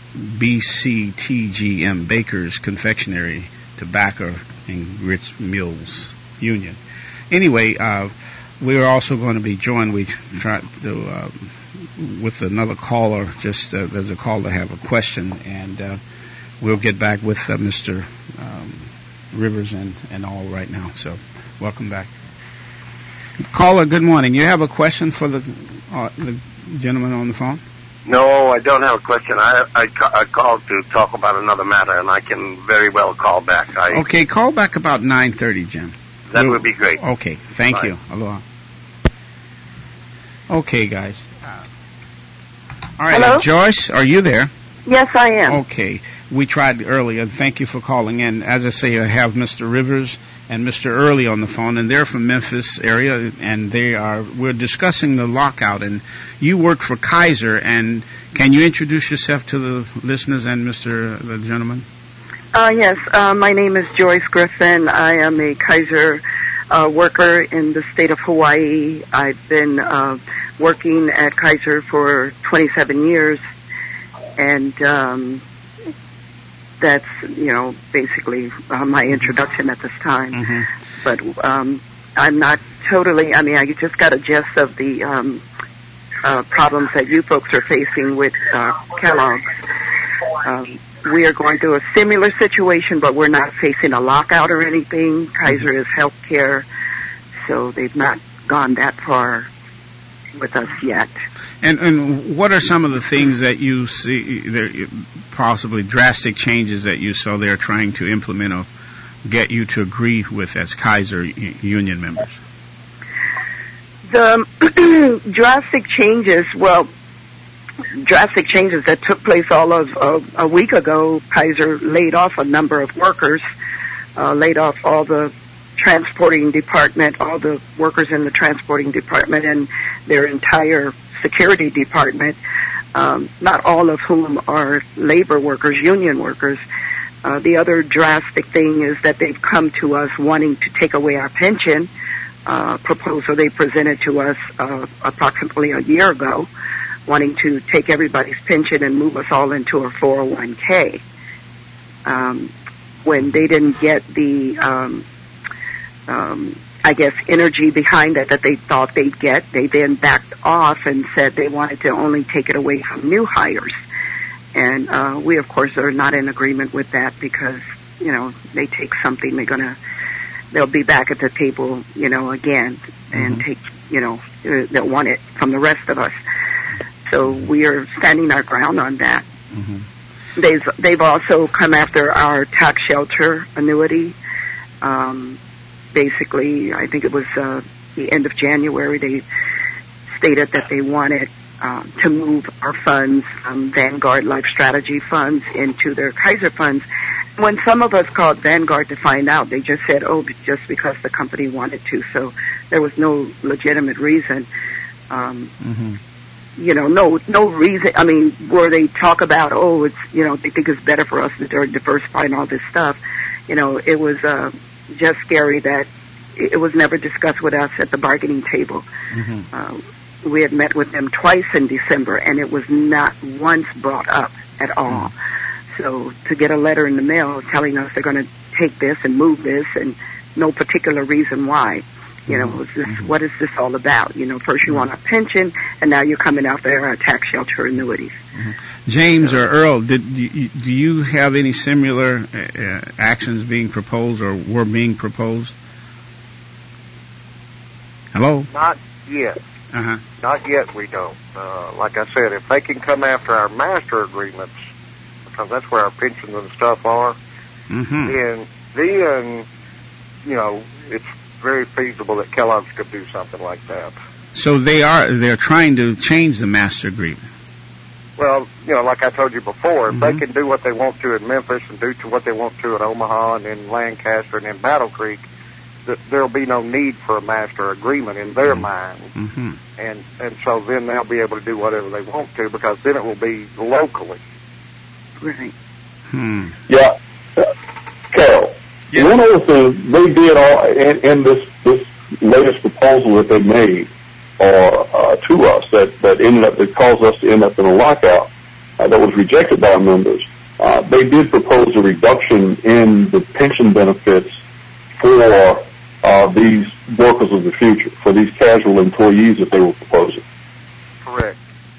C: BCTGM Bakers Confectionery Tobacco and Grits Mills Union. Anyway, we're also going to be joined with another caller. Just there's a call to have a question, and we'll get back with Mr. Rivers and all right now. So welcome back. Caller, good morning. You have a question for the gentleman on the phone?
G: No, I don't have a question. I called to talk about another matter, and I can very well call back.
C: Okay, call back about 9:30, Jim.
G: That would be great.
C: Okay, thank you. Aloha. Okay, guys. All right,
H: Hello?
C: Joyce, are you there?
H: Yes, I am.
C: Okay. We tried earlier. Thank you for calling in. As I say, I have Mr. Rivers and Mr. Early on the phone, and they're from Memphis area, and we're discussing the lockout. And you work for Kaiser, and can you introduce yourself to the listeners and the gentleman?
H: Yes, my name is Joyce Griffin. I am a Kaiser worker in the state of Hawaii. I've been working at Kaiser for 27 years, and that's, basically my introduction at this time. Mm-hmm. But I'm not totally, I just got a gist of the problems that you folks are facing with Kellogg's. We are going through a similar situation, but we're not facing a lockout or anything. Kaiser is healthcare, so they've not gone that far with us yet.
C: And what are some of the things that you see, possibly drastic changes that you saw they're trying to implement or get you to agree with as Kaiser union members?
H: The drastic changes that took place all of a week ago. Kaiser laid off a number of workers, laid off all the transporting department, all the workers in the transporting department and their entire security department, not all of whom are labor workers, union workers. The other drastic thing is that they've come to us wanting to take away our pension proposal they presented to us approximately a year ago, wanting to take everybody's pension and move us all into a 401k. When they didn't get the energy behind it that they thought they'd get, they then backed off and said they wanted to only take it away from new hires. And we, of course, are not in agreement with that because, they take something, they'll be back at the table, again, and take, they'll want it from the rest of us. So we are standing our ground on that. Mm-hmm. They've also come after our tax shelter annuity. Basically, I think it was the end of January, they stated that they wanted to move our funds from Vanguard Life Strategy funds into their Kaiser funds. When some of us called Vanguard to find out, they just said, just because the company wanted to. So there was no legitimate reason. Mm-hmm. No reason. Where they talk about, it's, they think it's better for us to diversify and all this stuff. It was just scary that it was never discussed with us at the bargaining table. Mm-hmm. We had met with them twice in December, and it was not once brought up at all. Mm-hmm. So to get a letter in the mail telling us they're going to take this and move this and no particular reason why, what is this all about? First you want a pension, and now you're coming after our tax shelter annuities.
C: Mm-hmm. James or Earl, do you have any similar actions being proposed or were being proposed? Hello?
G: Not yet.
C: Uh-huh.
G: Not yet, we don't. Like I said, if they can come after our master agreements, because that's where our pensions and stuff are, mm-hmm. then, it's very feasible that Kellogg's could do something like that.
C: So they're trying to change the master agreement.
E: Well, like I told you before, if they can do what they want to in Memphis and do to what they want to in Omaha and in Lancaster and in Battle Creek, there'll be no need for a master agreement in their mind. And so then they'll be able to do whatever they want to, because then it will be locally.
H: Right.
D: Yeah. Carol, one of the things they did in this latest proposal that they made to us that caused us to end up in a lockout that was rejected by our members, they did propose a reduction in the pension benefits for these workers of the future, for these casual employees that they were proposing.
E: Correct.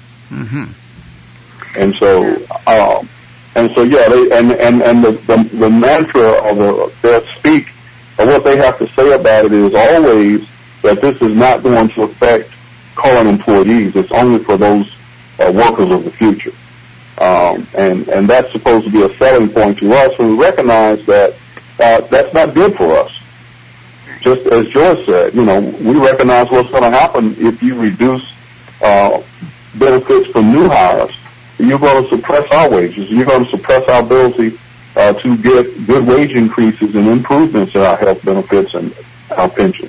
D: And so, yeah, the mantra of their speak, or what they have to say about it, is always that this is not going to affect current employees. It's only for those workers of the future. And that's supposed to be a selling point to us, and we recognize that that's not good for us. Just as George said, we recognize what's going to happen if you reduce benefits for new hires. You're going to suppress our wages. You're going to suppress our ability to get good wage increases and improvements in our health benefits and our pensions.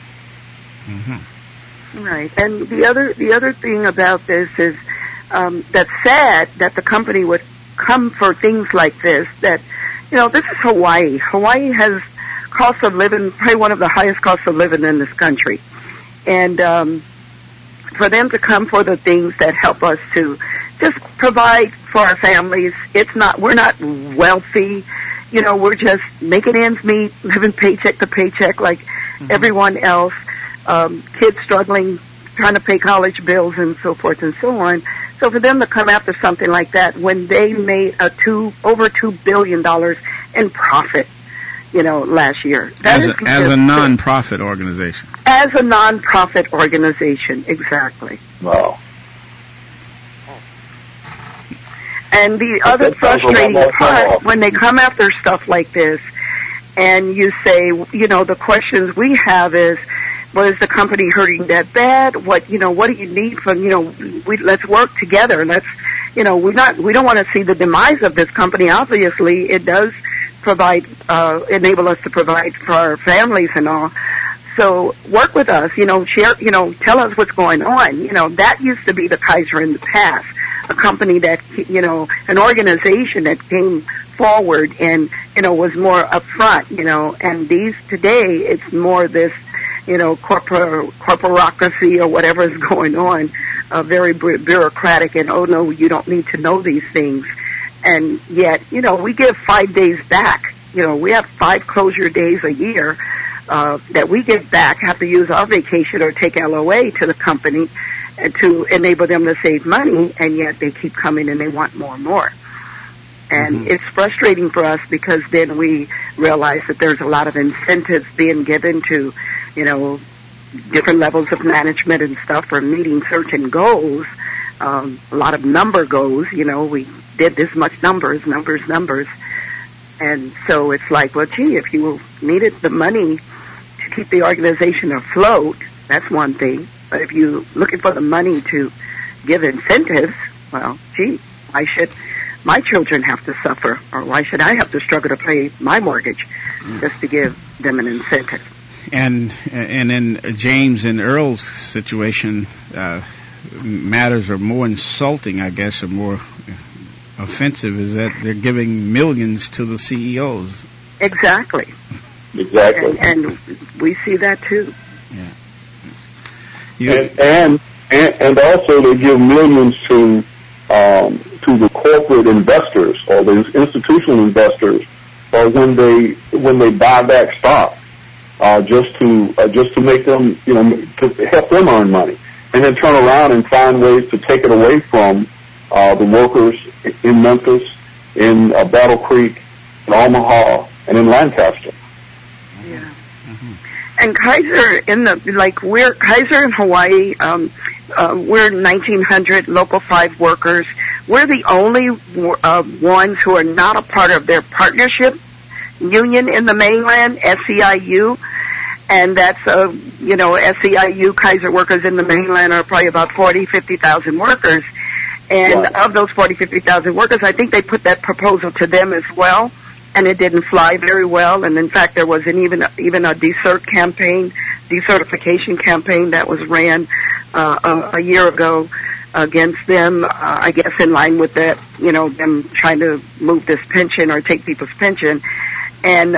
H: Right. And the other thing about this is that's sad that the company would come for things like this. That this is Hawaii. Hawaii has cost of living, probably one of the highest costs of living in this country, and for them to come for the things that help us to just provide for our families. We're not wealthy, we're just making ends meet, living paycheck to paycheck like everyone else. Kids struggling, trying to pay college bills and so forth and so on. So for them to come after something like that when they made over $2 billion in profit, last year.
C: As a non-profit organization.
H: As a non-profit organization, exactly.
D: Wow.
H: And the other frustrating part, when they come after stuff like this, and you say, the questions we have is, was the company hurting that bad? What do you need from, let's work together. Let's, we don't want to see the demise of this company. Obviously, it does enable us to provide for our families and all. So work with us, share, tell us what's going on. That used to be the Kaiser in the past, a company that, an organization that came forward and, was more upfront, and these today, it's more this, corporatocracy or whatever is going on, very bureaucratic, and, oh no, you don't need to know these things. And yet, we give 5 days back. We have 5 closure days a year that we give back, have to use our vacation or take LOA to the company to enable them to save money, and yet they keep coming and they want more and more. And it's frustrating for us because then we realize that there's a lot of incentives being given to, different levels of management and stuff for meeting certain goals, a lot of number goals, we did this much numbers. And so it's like, well, gee, if you needed the money to keep the organization afloat, that's one thing. But if you're looking for the money to give incentives, well, gee, why should my children have to suffer? Or why should I have to struggle to pay my mortgage just to give them an incentive?
C: And in James and Earl's situation, matters are more insulting, I guess, or more offensive, is that they're giving millions to the CEOs.
H: Exactly. And we see that too.
C: Yeah.
D: And also they give millions to the corporate investors or the institutional investors, when they buy back stock, just to make them, to help them earn money, and then turn around and find ways to take it away from the workers in Memphis, in Battle Creek, in Omaha, and in Lancaster.
H: Yeah. And Kaiser we're Kaiser in Hawaii. We're 1,900 Local 5 workers. We're the only ones who are not a part of their partnership union in the mainland, SEIU. And that's, SEIU Kaiser workers in the mainland are probably about 50,000 workers. And of those 50,000 workers, I think they put that proposal to them as well, and it didn't fly very well. And in fact, there was even a decertification campaign that was ran a year ago against them, I guess in line with that, them trying to move this pension or take people's pension. And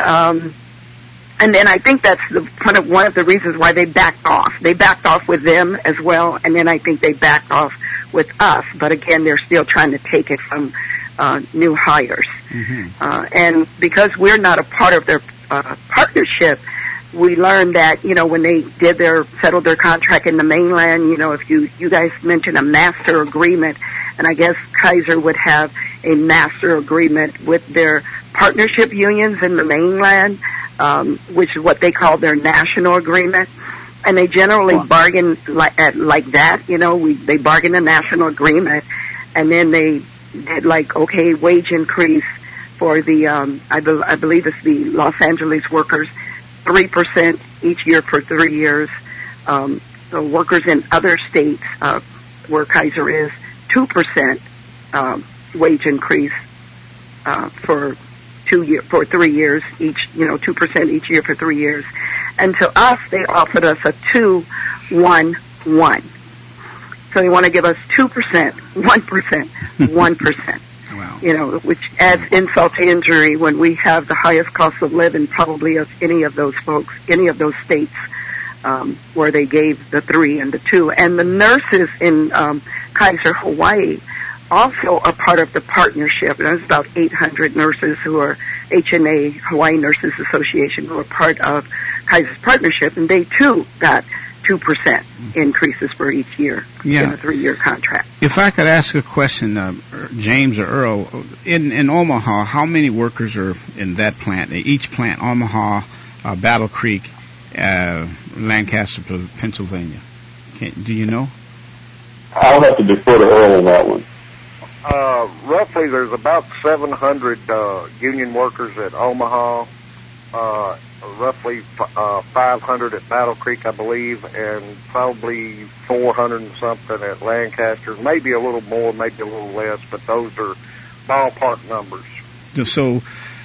H: then I think that's one of the reasons why they backed off. They backed off with them as well, and then I think they backed off with us. But again, they're still trying to take it from new hires. And because we're not a part of their partnership, we learned that, when they settled their contract in the mainland, if you guys mentioned a master agreement, and I guess Kaiser would have a master agreement with their partnership unions in the mainland, which is what they call their national agreement. And they generally bargain like that, they bargain a national agreement, and then they did wage increase for the, I believe it's the Los Angeles workers, 3% each year for 3 years. The workers in other states, where Kaiser is, 2% wage increase for 3 years each, 2% each year for 3 years. And to us, they offered us a 2-1-1. So they want to give us 2%, 1%, 1%.
C: Wow.
H: Which adds insult to injury when we have the highest cost of living probably of any of those states, where they gave the 3 and the 2. And the nurses in Kaiser, Hawaii, also are part of the partnership. There's about 800 nurses who are HNA, Hawaii Nurses Association, who are part of Kaiser's partnership, and they too got 2% increases for each year in a 3-year contract.
C: If I could ask a question, James or Earl, in Omaha, how many workers are in that plant? Each plant, Omaha, Battle Creek, Lancaster, Pennsylvania. Do you know?
D: I'll have to defer to Earl on that one.
E: Roughly, there's about 700 union workers at Omaha, roughly 500 at Battle Creek, I believe, and probably 400 and something at Lancaster. Maybe a little more, maybe a little less, but those are ballpark numbers.
C: So,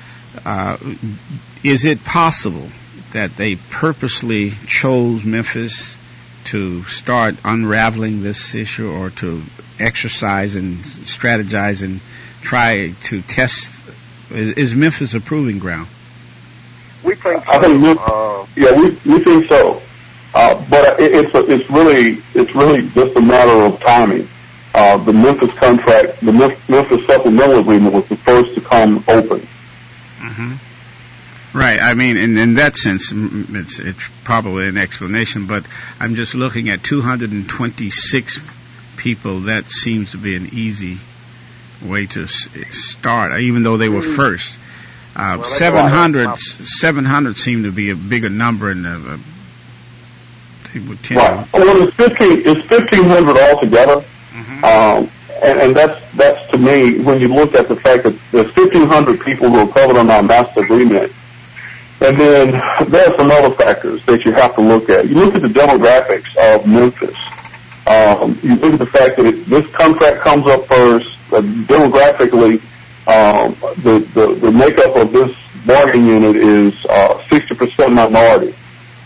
C: is it possible that they purposely chose Memphis to start unraveling this issue, or to exercise and strategize and try to test? Is Memphis a proving ground?
E: We think so.
D: I think we think so. But it's really just a matter of timing. The Memphis contract, the Memphis supplemental agreement, was the first to come open.
C: Mm-hmm. Right. I mean, in that sense, it's probably an explanation, but I'm just looking at 226 people. That seems to be an easy way to start, even though they were first. 700 seem to be a bigger number, and they would tend.
D: Right. Well, it's 1,500 altogether. Mm-hmm. And that's to me, when you look at the fact that there's 1,500 people who are covered under our master agreement. And then there are some other factors that you have to look at. You look at the demographics of Memphis. You look at the fact that this contract comes up first. Demographically, the makeup of this bargaining unit is 60% minority.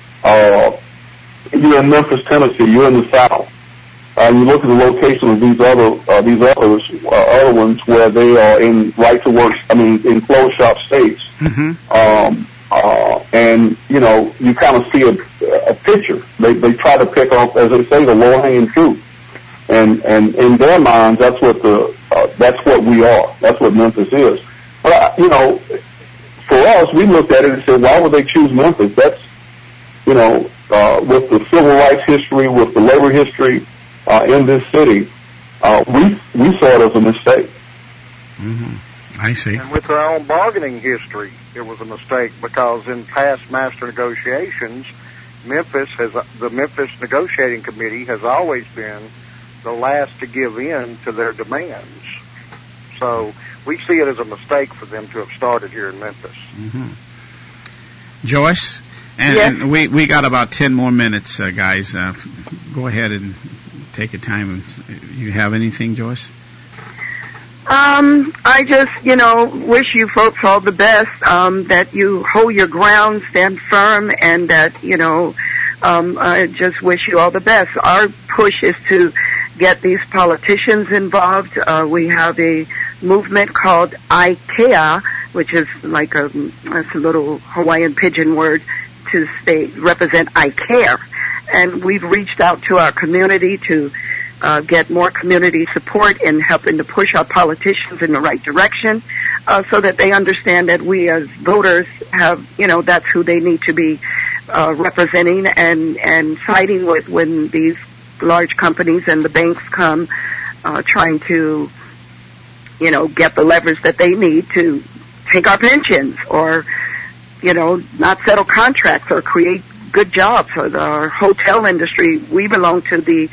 D: You're in Memphis, Tennessee. You're in the South. You look at the location of these other ones where they are in in closed shop states.
C: Mm-hmm.
D: And you kind of see a picture. They try to pick off, as they say, the low-hanging fruit. And in their minds, that's what we are. That's what Memphis is. But for us, we looked at it and said, why would they choose Memphis? That's with the civil rights history, with the labor history in this city, we saw it as a mistake.
C: Mm-hmm. I see.
E: And with our own bargaining history, it was a mistake, because in past master negotiations, the Memphis Negotiating Committee has always been the last to give in to their demands. So we see it as a mistake for them to have started here in Memphis.
C: Mm-hmm. Joyce, And we got about 10 more minutes, guys. Go ahead and take your time. You have anything, Joyce?
H: I just, wish you folks all the best, that you hold your ground, stand firm, and that, I just wish you all the best. Our push is to get these politicians involved. We have a movement called IKEA, which is like that's a little Hawaiian pidgin word to represent I care. And we've reached out to our community to get more community support in helping to push our politicians in the right direction, so that they understand that we as voters have, that's who they need to be representing and siding with when these large companies and the banks come trying to, get the leverage that they need to take our pensions or, not settle contracts or create good jobs for our hotel industry. We belong to the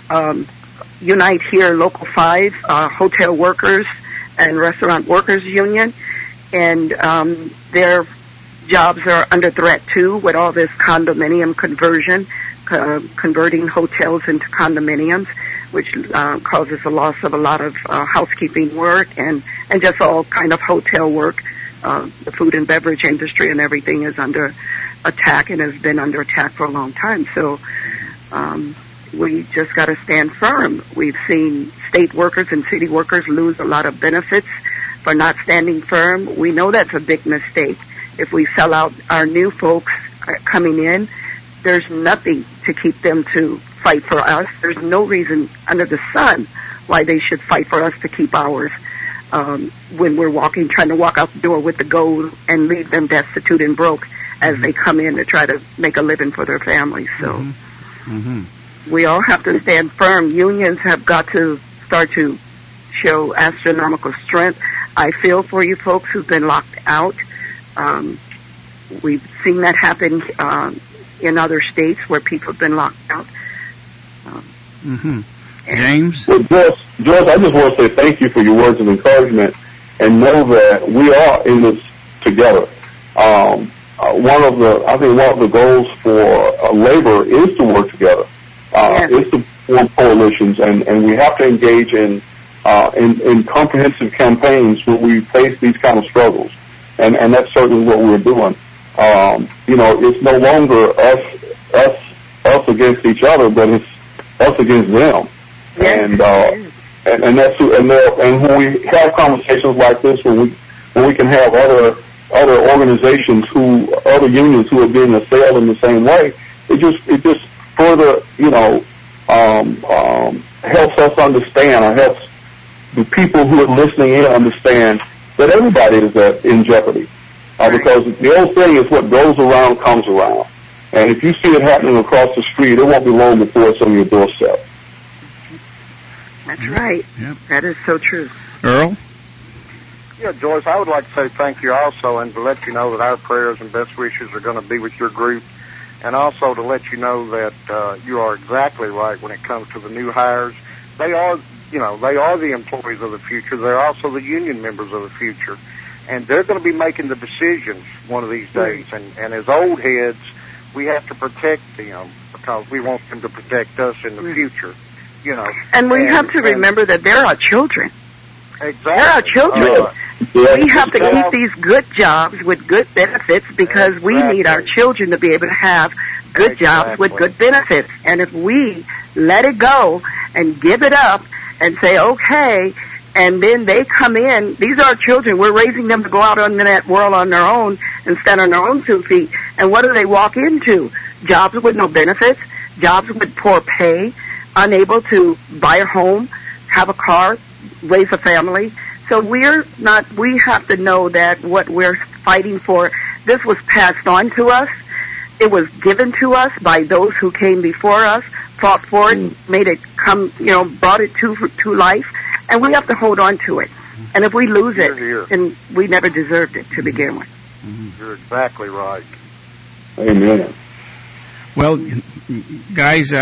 H: Unite Here Local 5 Hotel Workers and Restaurant Workers Union, and their jobs are under threat too with all this condominium conversion, converting hotels into condominiums, which causes the loss of a lot of housekeeping work and just all kind of hotel work. The food and beverage industry and everything is under attack and has been under attack for a long time. So we just got to stand firm. We've seen state workers and city workers lose a lot of benefits for not standing firm. We know that's a big mistake. If we sell out our new folks coming in, there's nothing to keep them to fight for us. There's no reason under the sun why they should fight for us to keep ours. When we're trying to walk out the door with the gold and leave them destitute and broke as they come in to try to make a living for their families. So we all have to stand firm. Unions have got to start to show astronomical strength. I feel for you folks who've been locked out. We've seen that happen in other states where people have been locked out.
C: James?
D: Well, George, I just want to say thank you for your words of encouragement and know that we are in this together. One of the goals for labor is to work together, is to form coalitions, and we have to engage in comprehensive campaigns when we face these kind of struggles, and that's certainly what we're doing. It's no longer us against each other, but it's us against them. And when we have conversations like this, when we can have other organizations other unions who are being assailed in the same way, it just further helps us understand, or helps the people who are listening in understand that everybody is in jeopardy. Because the old thing is, what goes around comes around, and if you see it happening across the street, it won't be long before it's on your doorstep.
H: That's right.
C: Yep.
H: That is so true.
C: Earl?
E: Yeah, Joyce, I would like to say thank you also, and to let you know that our prayers and best wishes are going to be with your group, and also to let you know that you are exactly right when it comes to the new hires. They are the employees of the future. They're also the union members of the future, and they're going to be making the decisions one of these days. And as old heads, we have to protect them because we want them to protect us in the future.
H: And we have to remember that they're our children.
E: Exactly.
H: They're our children. We have to keep these good jobs with good benefits because we need our children to be able to have good jobs with good benefits. And if we let it go and give it up and say, okay, and then they come in, these are our children. We're raising them to go out in that world on their own and stand on their own 2 feet. And what do they walk into? Jobs with no benefits, jobs with poor pay, unable to buy a home, have a car, raise a family. So we have to know that what we're fighting for, this was passed on to us. It was given to us by those who came before us, fought for it, made it come, brought it to life, and we have to hold on to it. And if we lose it, then we never deserved it to begin with.
E: You're exactly right.
D: Amen.
C: Well, guys,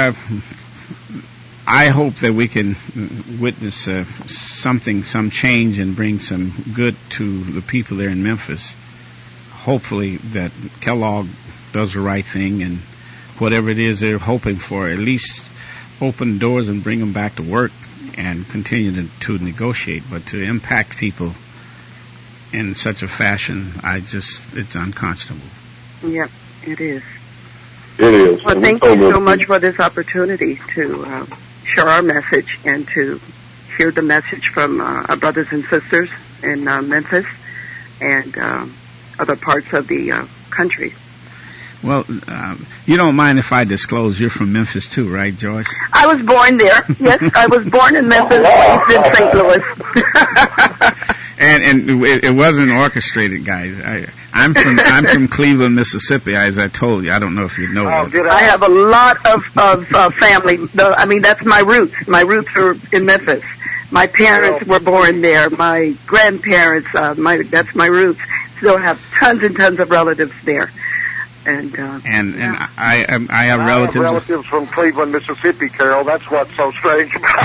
C: I hope that we can witness some change and bring some good to the people there in Memphis. hopefully that Kellogg does the right thing, and whatever it is they're hoping for, at least open doors and bring them back to work and continue to negotiate. But to impact people in such a fashion, it's unconscionable.
H: Yep, it is.
D: It is.
H: Well, thank you so much for this opportunity to share our message and to hear the message from our brothers and sisters in Memphis and other parts of the country.
C: Well, you don't mind if I disclose you're from Memphis too, right, Joyce?
H: I was born there. Yes, I was born in Memphis, raised in St. Louis.
C: And it wasn't orchestrated, guys. I'm from Cleveland, Mississippi, as I told you. I don't know if you know that.
H: I have a lot of family. That's my roots. My roots are in Memphis. My parents were born there. My grandparents, that's my roots. Still have tons and tons of relatives there. And
C: I have relatives.
E: I have relatives from Cleveland, Mississippi, Carol. That's what's so strange about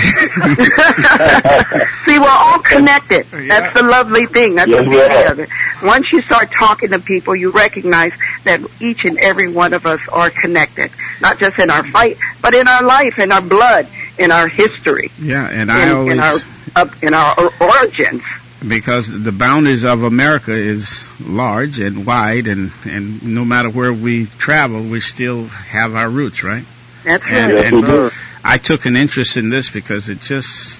E: it.
H: See, we're all connected. Yeah. That's the lovely thing. That's the beauty of it. Once you start talking to people, you recognize that each and every one of us are connected. Not just in our fight, but in our life, in our blood, in our history.
C: Yeah, and
H: in our origins.
C: Because the boundaries of America is large and wide, and no matter where we travel, we still have our roots, right?
H: That's right.
C: And I took an interest in this because it just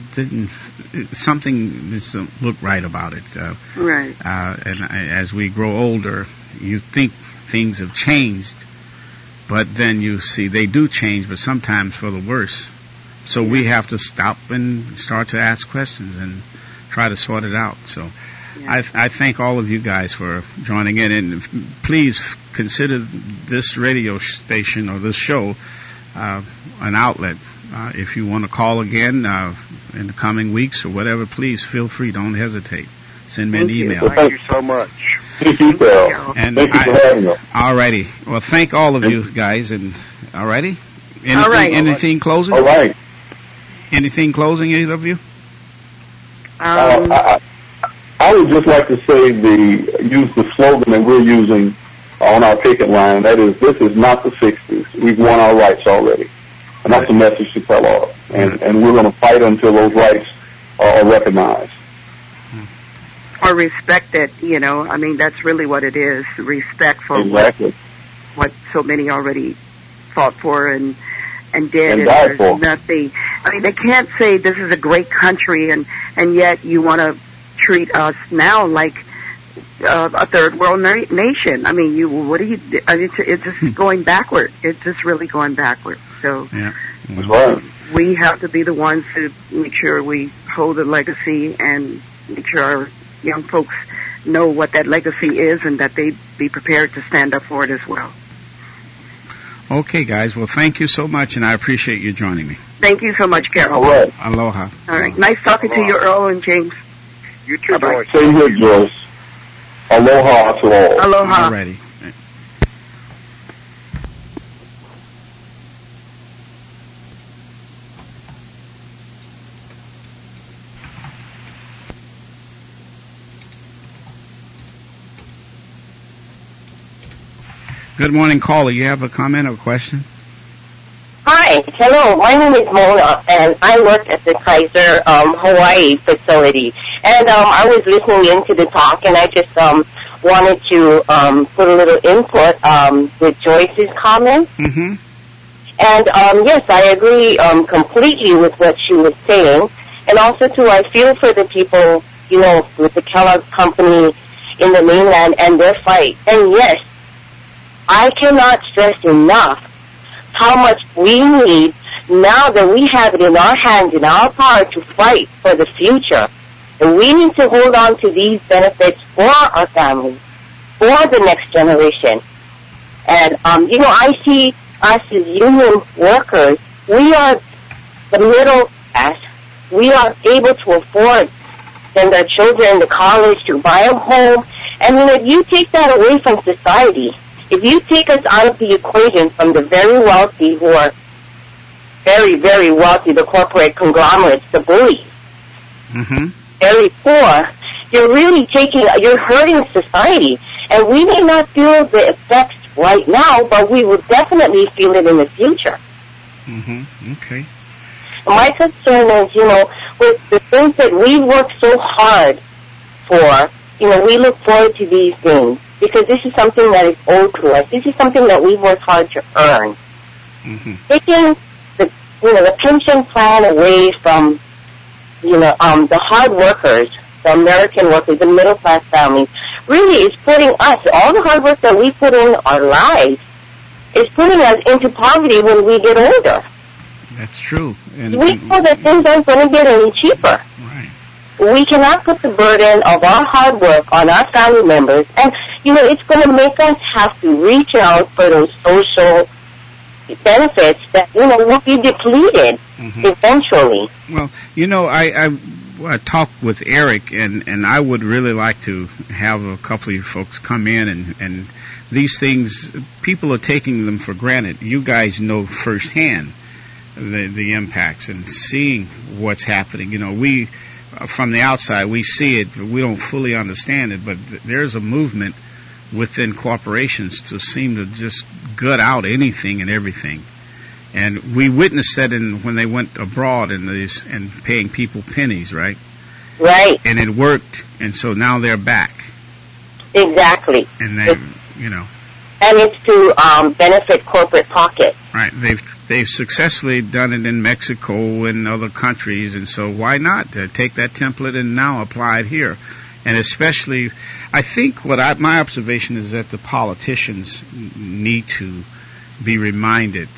C: something didn't look right about it.
H: Right.
C: And as we grow older, you think things have changed, but then you see they do change, but sometimes for the worse. So we have to stop and start to ask questions and try to sort it out. So I thank all of you guys for joining in, and please consider this radio station or this show an outlet. If you want to call again in the coming weeks or whatever, please feel free. Don't hesitate. Send me an email.
E: Thank you so much.
D: Thank you, Carol. Thank you for having us.
C: All righty. Well, thank all of you guys. And all righty. Anything closing?
D: All right.
C: Anything closing, either of you?
D: I would just like to say use the slogan that we're using on our picket line. That is, this is not the 60s. We've won our rights already. And that's a message to Kellogg. And we're going to fight until those rights are recognized.
H: Or respected, that's really what it is. Respect for what so many already fought for and did, and
D: there's
H: for. Nothing. They can't say this is a great country, and yet you want to treat us now like a third world nation. What do you? It's just going backward. It's just really going backward. So we have to be the ones to make sure we hold the legacy and make sure our young folks know what that legacy is and that they be prepared to stand up for it as well.
C: Okay, guys. Well, thank you so much, and I appreciate you joining me.
H: Thank you so much, Carol.
D: All right.
C: Aloha.
H: All right. Nice talking to you, Earl and James.
E: You too, Joyce.
D: Same here, Joyce. Aloha to all.
H: Aloha.
C: All righty. Good morning, caller. You have a comment or a question?
I: Hi. Hello. My name is Mona, and I work at the Kaiser Hawaii facility. And I was listening into the talk, and I just wanted to put a little input with Joyce's comments.
C: Mm-hmm.
I: And yes, I agree completely with what she was saying. And also, too, I feel for the people, with the Kellogg Company in the mainland and their fight. And yes, I cannot stress enough how much we need now that we have it in our hands, in our power to fight for the future. And we need to hold on to these benefits for our families, for the next generation. And, I see us as union workers, we are the middle class. We are able to afford to send our children to college, to buy them home. And, if you take that away from society, if you take us out of the equation from the very wealthy who are very, very wealthy, the corporate conglomerates, the bullies,
C: mm-hmm.
I: very poor, you're hurting society. And we may not feel the effects right now, but we will definitely feel it in the future.
C: Mm-hmm. Okay.
I: My concern is, with the things that we work so hard for, we look forward to these things because this is something that is owed to us. This is something that we work hard to earn.
C: Mm-hmm.
I: Taking the pension plan away from, the hard workers, the American workers, the middle class families, really is putting us, all the hard work that we put in our lives, is putting us into poverty when we get older.
C: That's true. And
I: we know that things aren't going to get any cheaper.
C: Right.
I: We cannot put the burden of our hard work on our family members, and, it's going to make us have to reach out for those social benefits that, will be depleted eventually.
C: Well, I talked with Eric, and I would really like to have a couple of you folks come in, and these things, people are taking them for granted. You guys know firsthand the impacts and seeing what's happening. We, from the outside, we see it, but we don't fully understand it, but there's a movement within corporations to seem to just gut out anything and everything. And we witnessed that when they went abroad and paying people pennies, right?
I: Right.
C: And it worked, and so now they're back.
I: Exactly.
C: And they,
I: And it's to benefit corporate pockets.
C: Right. They've successfully done it in Mexico and other countries, and so why not take that template and now apply it here? And especially, I think my observation is that the politicians need to be reminded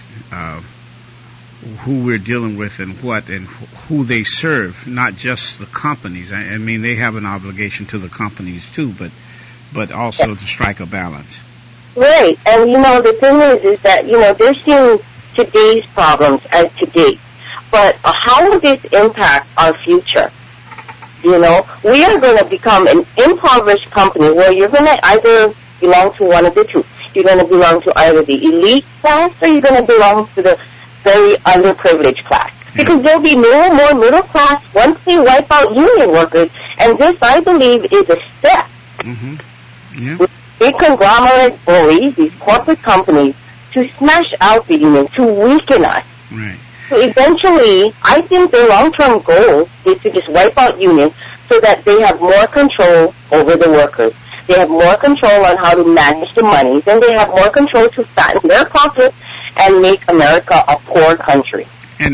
C: who we're dealing with and who they serve, not just the companies. I mean, they have an obligation to the companies too, but also to strike a balance.
I: Right. And, the thing is that, they're seeing today's problems as today. But how will this impact our future? We are going to become an impoverished company where you're going to either belong to one of the two. You're going to belong to either the elite class or you're going to belong to the very underprivileged class. Because there'll be more and more middle class once they wipe out union workers. And this, I believe, is a step.
C: Mm-hmm. Yeah.
I: With big conglomerate bullies, these corporate companies, to smash out the union, to weaken us.
C: Right.
I: So eventually, I think their long-term goal is to just wipe out unions so that they have more control over the workers. They have more control on how to manage the money. Then they have more control to fatten their pockets and make America a poor country.
C: And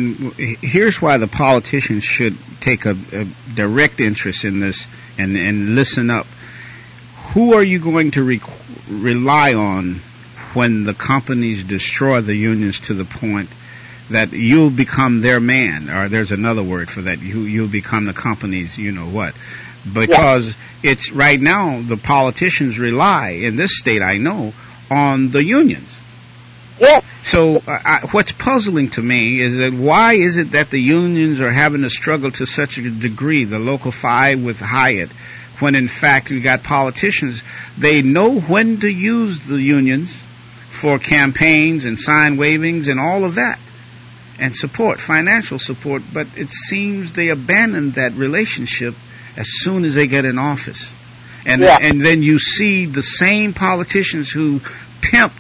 C: here's why the politicians should take a direct interest in this and listen up. Who are you going to rely on when the companies destroy the unions to the point that you'll become their man, or there's another word for that, you'll become the company's you-know-what? Because it's right now the politicians rely, in this state I know, on the unions.
I: Yes.
C: So what's puzzling to me is that why is it that the unions are having to struggle to such a degree, the Local 5 with Hyatt, when in fact we got politicians, they know when to use the unions for campaigns and sign wavings and all of that, and support, financial support, but it seems they abandon that relationship as soon as they get in office. And then you see the same politicians who pimped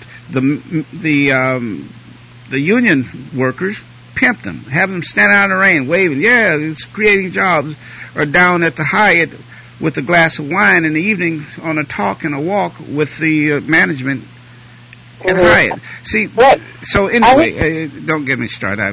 C: the union workers, pimp them, have them stand out in the rain, waving, yeah, it's creating jobs, or down at the Hyatt with a glass of wine in the evening on a talk and a walk with the management at Hyatt. See, so anyway, don't get me started.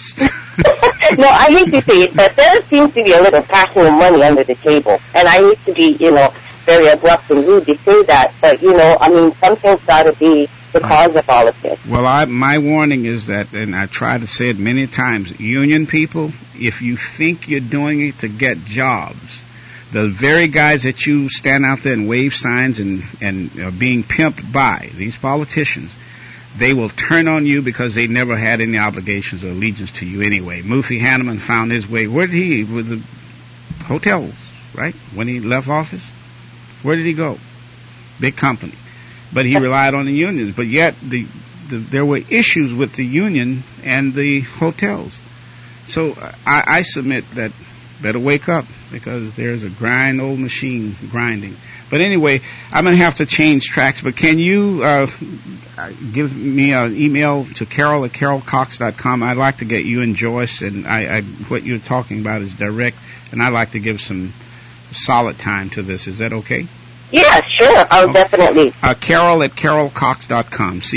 I: No, I hate to say it, but there seems to be a little passing of money under the table. And I hate to be, very abrupt and rude to say that, but, something's got to be the cause of all of this.
C: Well, my warning is that, and I try to say it many times, union people, if you think you're doing it to get jobs, the very guys that you stand out there and wave signs and are being pimped by, these politicians, they will turn on you because they never had any obligations or allegiance to you anyway. Mufi Hanneman found his way. Where did he? With the hotels, right? When he left office? Where did he go? Big company. But he relied on the unions. But yet there were issues with the union and the hotels. So I submit that better wake up, because there's a old machine grinding. But anyway, I'm going to have to change tracks. But can you give me an email to Carol@carolcox.com? I'd like to get you and Joyce, and what you're talking about is direct, and I'd like to give some solid time to this. Is that okay?
I: Yeah, sure. I'll definitely.
C: Carol@carolcox.com.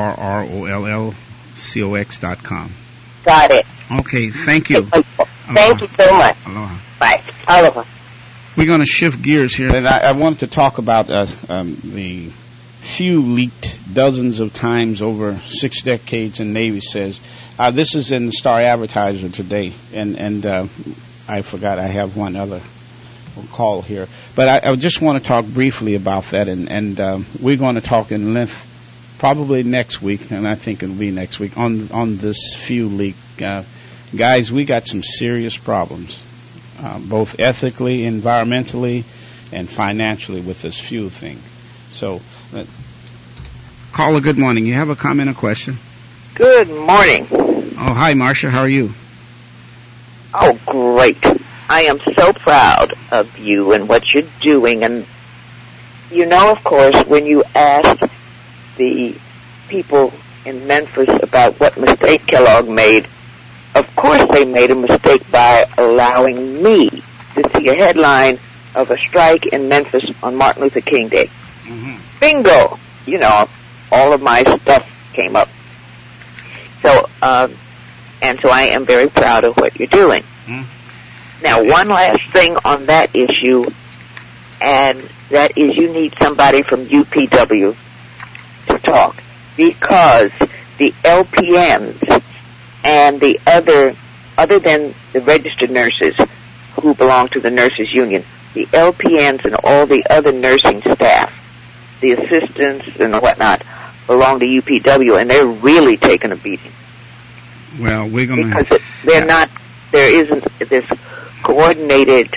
C: CarolCox.com.
I: Got it.
C: Okay, thank you.
I: Thank you so much.
C: Aloha.
I: Bye. Aloha.
C: We're going to shift gears here, and I wanted to talk about the few leaked dozens of times over 6 decades in Navy says. This is in the Star Advertiser today, and I forgot I have one other call here. But I just want to talk briefly about that, and we're going to talk in length probably next week, and I think it'll be next week, on this few leak. Guys, we got some serious problems, both ethically, environmentally, and financially with this fuel thing. So, caller, good morning. You have a comment or question?
J: Good morning.
C: Oh, hi, Marcia. How are you?
J: Oh, great. I am so proud of you and what you're doing. And, you know, of course, when you asked the people in Memphis about what mistake Kellogg made, of course they made a mistake by allowing me to see a headline of a strike in Memphis on Martin Luther King Day.
C: Mm-hmm.
J: Bingo! You know, all of my stuff came up. So, and so I am very proud of what you're doing.
C: Mm-hmm.
J: Now, one last thing on that issue, and that is you need somebody from UPW to talk, because the LPNs and the other than the registered nurses who belong to the nurses union, the LPNs and all the other nursing staff, the assistants and whatnot, belong to UPW, and they're really taking a beating.
C: Well, we're going to...
J: Because there isn't this coordinated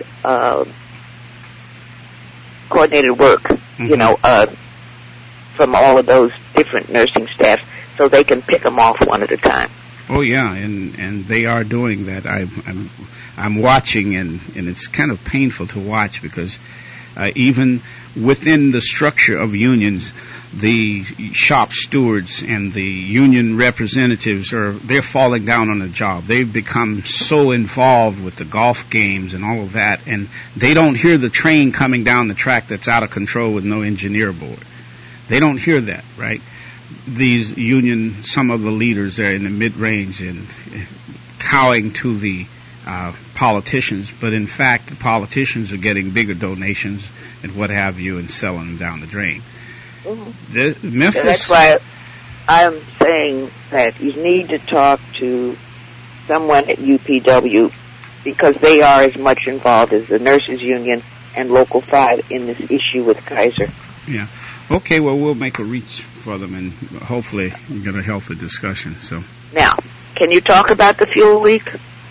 J: work,
C: mm-hmm.
J: you know, from all of those different nursing staffs, so they can pick them off one at a time.
C: Oh yeah, and they are doing that. I'm watching, and it's kind of painful to watch, because even within the structure of unions, the shop stewards and the union representatives they're falling down on the job. They've become so involved with the golf games and all of that, and they don't hear the train coming down the track that's out of control with no engineer aboard. They don't hear that, right? These union, some of the leaders there in the mid-range and cowing to the politicians, but in fact the politicians are getting bigger donations and what have you and selling them down the drain.
J: Mm-hmm.
C: Memphis.
J: That's why I'm saying that you need to talk to someone at UPW, because they are as much involved as the nurses union and Local 5 in this issue with Kaiser.
C: Yeah. Okay, well, we'll make a reach for them, and hopefully we'll get a healthy discussion. So
J: now, can you talk about the fuel leak?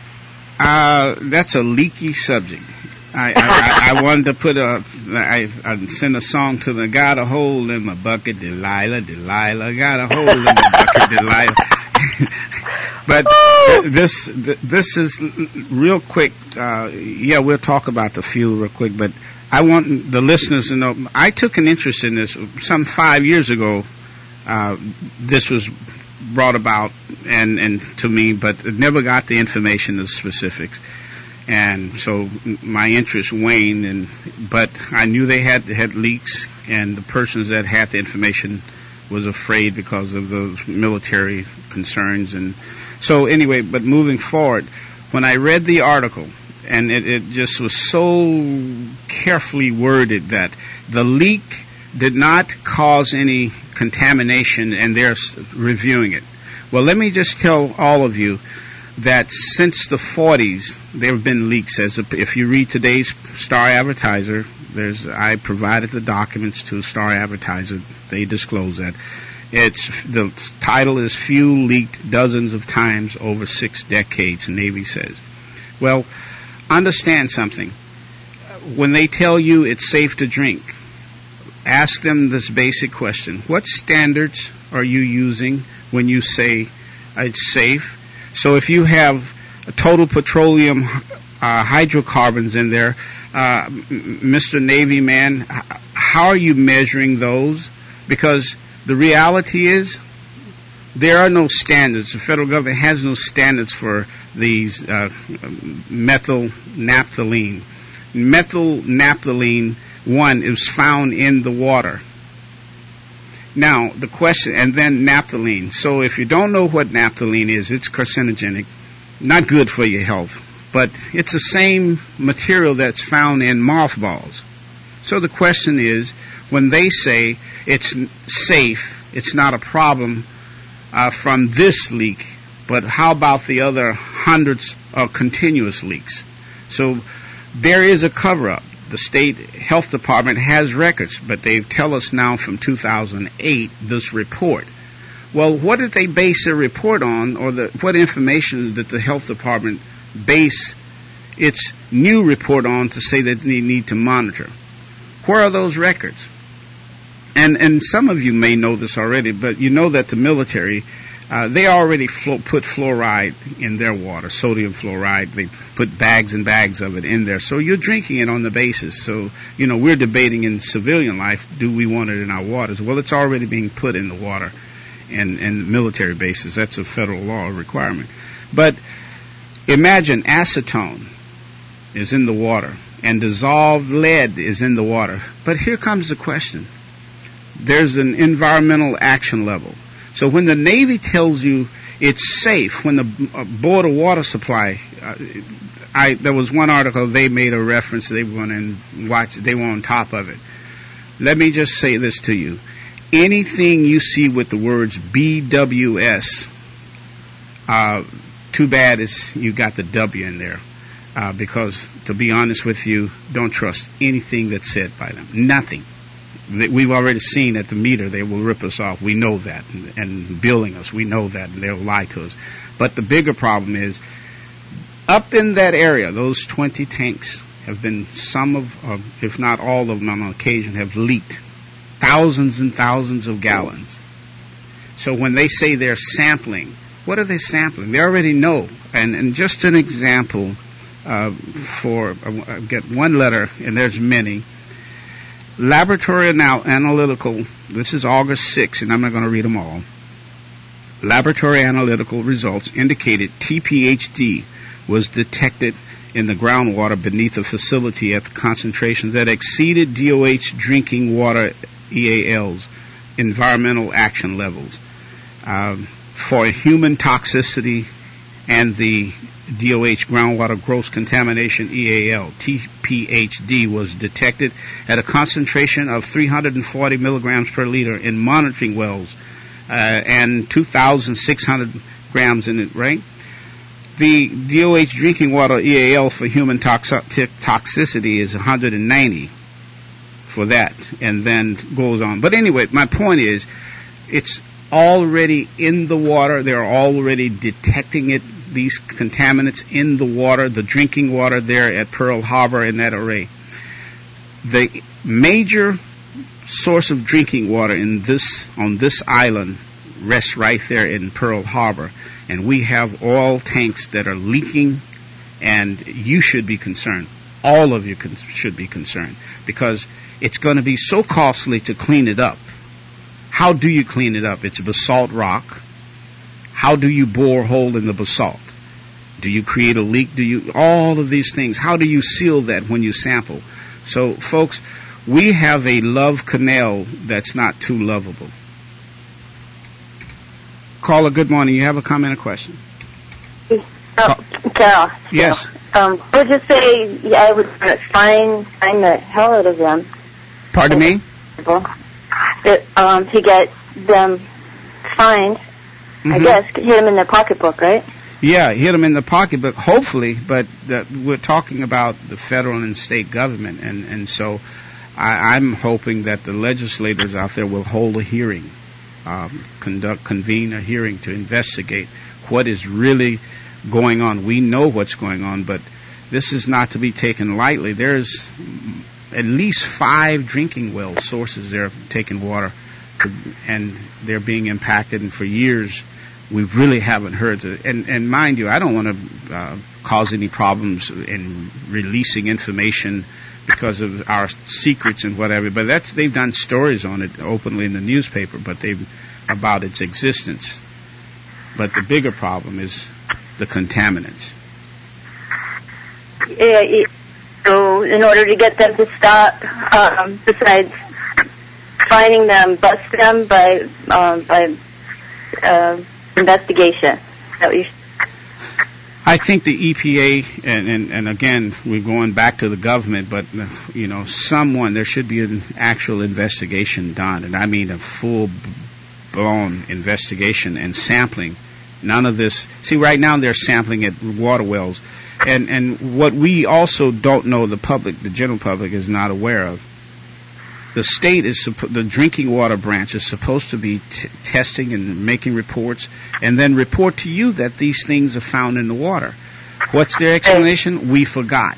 C: That's a leaky subject. I wanted to put I sent a song to the got a hole in my bucket, Delilah, got a hole in my bucket, Delilah. But this is real quick. Yeah, we'll talk about the fuel real quick, but I want the listeners to know, I took an interest in this some 5 years ago. This was brought about and to me, but never got the information, the specifics. And so my interest waned, but I knew they had leaks, and the persons that had the information was afraid because of those military concerns. And so anyway, but moving forward, when I read the article, and it just was so carefully worded that the leak did not cause any contamination, and they're reviewing it. Well, let me just tell all of you that since the 40s, there have been leaks. If you read today's Star Advertiser, I provided the documents to Star Advertiser. They disclose that. The title is "Fuel Leaked Dozens of Times Over 6 Decades," Navy says. Well, understand something. When they tell you it's safe to drink, ask them this basic question. What standards are you using when you say it's safe? So if you have total petroleum hydrocarbons in there, Mr. Navy man, how are you measuring those? Because the reality is there are no standards. The federal government has no standards for these methyl naphthalene. Methyl naphthalene, one, is found in the water. Now, the question, and then naphthalene. So if you don't know what naphthalene is, it's carcinogenic, not good for your health. But it's the same material that's found in mothballs. So the question is, when they say it's safe, it's not a problem from this leak, but how about the other hundreds of continuous leaks? So there is a cover-up. The state health department has records, but they tell us now from 2008 this report. Well, what did they base their report on, or what information did the health department base its new report on to say that they need to monitor? Where are those records? And some of you may know this already, but you know that the military, they already put fluoride in their water, sodium fluoride. They put bags and bags of it in there. So you're drinking it on the basis. So, we're debating in civilian life, do we want it in our waters? Well, it's already being put in the water and military bases. That's a federal law requirement. But imagine acetone is in the water and dissolved lead is in the water. But here comes the question. There's an environmental action level. So when the Navy tells you it's safe, when the Board of Water Supply, there was one article they made a reference, they went and watched, they were on top of it. Let me just say this to you. Anything you see with the words BWS, too bad is you got the W in there. Because, to be honest with you, don't trust anything that's said by them. Nothing. We've already seen at the meter they will rip us off. We know that. And billing us, we know that. And they'll lie to us. But the bigger problem is, up in that area, those 20 tanks have been, some of, if not all of them on occasion, have leaked. Thousands and thousands of gallons. So when they say they're sampling, what are they sampling? They already know. And just an example, get one letter, and there's many. Laboratory analytical, this is August 6th, and I'm not going to read them all. Laboratory analytical results indicated TPHD was detected in the groundwater beneath a facility at the concentrations that exceeded DOH drinking water EAL's environmental action levels for human toxicity and the DOH groundwater gross contamination EAL TPHD was detected at a concentration of 340 milligrams per liter in monitoring wells and 2,600 grams in it, right? The DOH drinking water EAL for human toxicity is 190 for that, and then goes on. But anyway, my point is, it's already in the water. They're already detecting it, these contaminants in the water, the drinking water there at Pearl Harbor in that array. The major source of drinking water on this island rests right there in Pearl Harbor, and we have oil tanks that are leaking, and you should be concerned. All of you should be concerned, because it's going to be so costly to clean it up. How do you clean it up? It's basalt rock. How do you bore a hole in the basalt? Do you create a leak? All of these things. How do you seal that when you sample? So, folks, we have a love canal that's not too lovable. Caller, good morning. You have a comment or question?
K: Carol.
C: Yes.
K: I would just say I would find the hell out of them.
C: Pardon me?
K: To get them fined, I guess, hit them in their pocketbook, right?
C: Yeah, hit them in the pocketbook, hopefully, but we're talking about the federal and state government, and so I'm hoping that the legislators out there will hold a hearing, convene a hearing to investigate what is really going on. We know what's going on, but this is not to be taken lightly. There's at least 5 drinking well sources there taking water, and they're being impacted, and for years we really haven't heard it. And mind you, I don't want to cause any problems in releasing information because of our secrets and whatever. But they've done stories on it openly in the newspaper, but about its existence. But the bigger problem is the contaminants.
K: Yeah, so in order to get them to stop, besides finding them, bust them by investigation.
C: I think the EPA, and again, we're going back to the government, but, there should be an actual investigation done, and I mean a full-blown investigation and sampling. None of this. See, right now they're sampling at water wells, and what we also don't know, the general public is not aware of. The state the drinking water branch is supposed to be testing and making reports, and then report to you that these things are found in the water. What's their explanation? We forgot.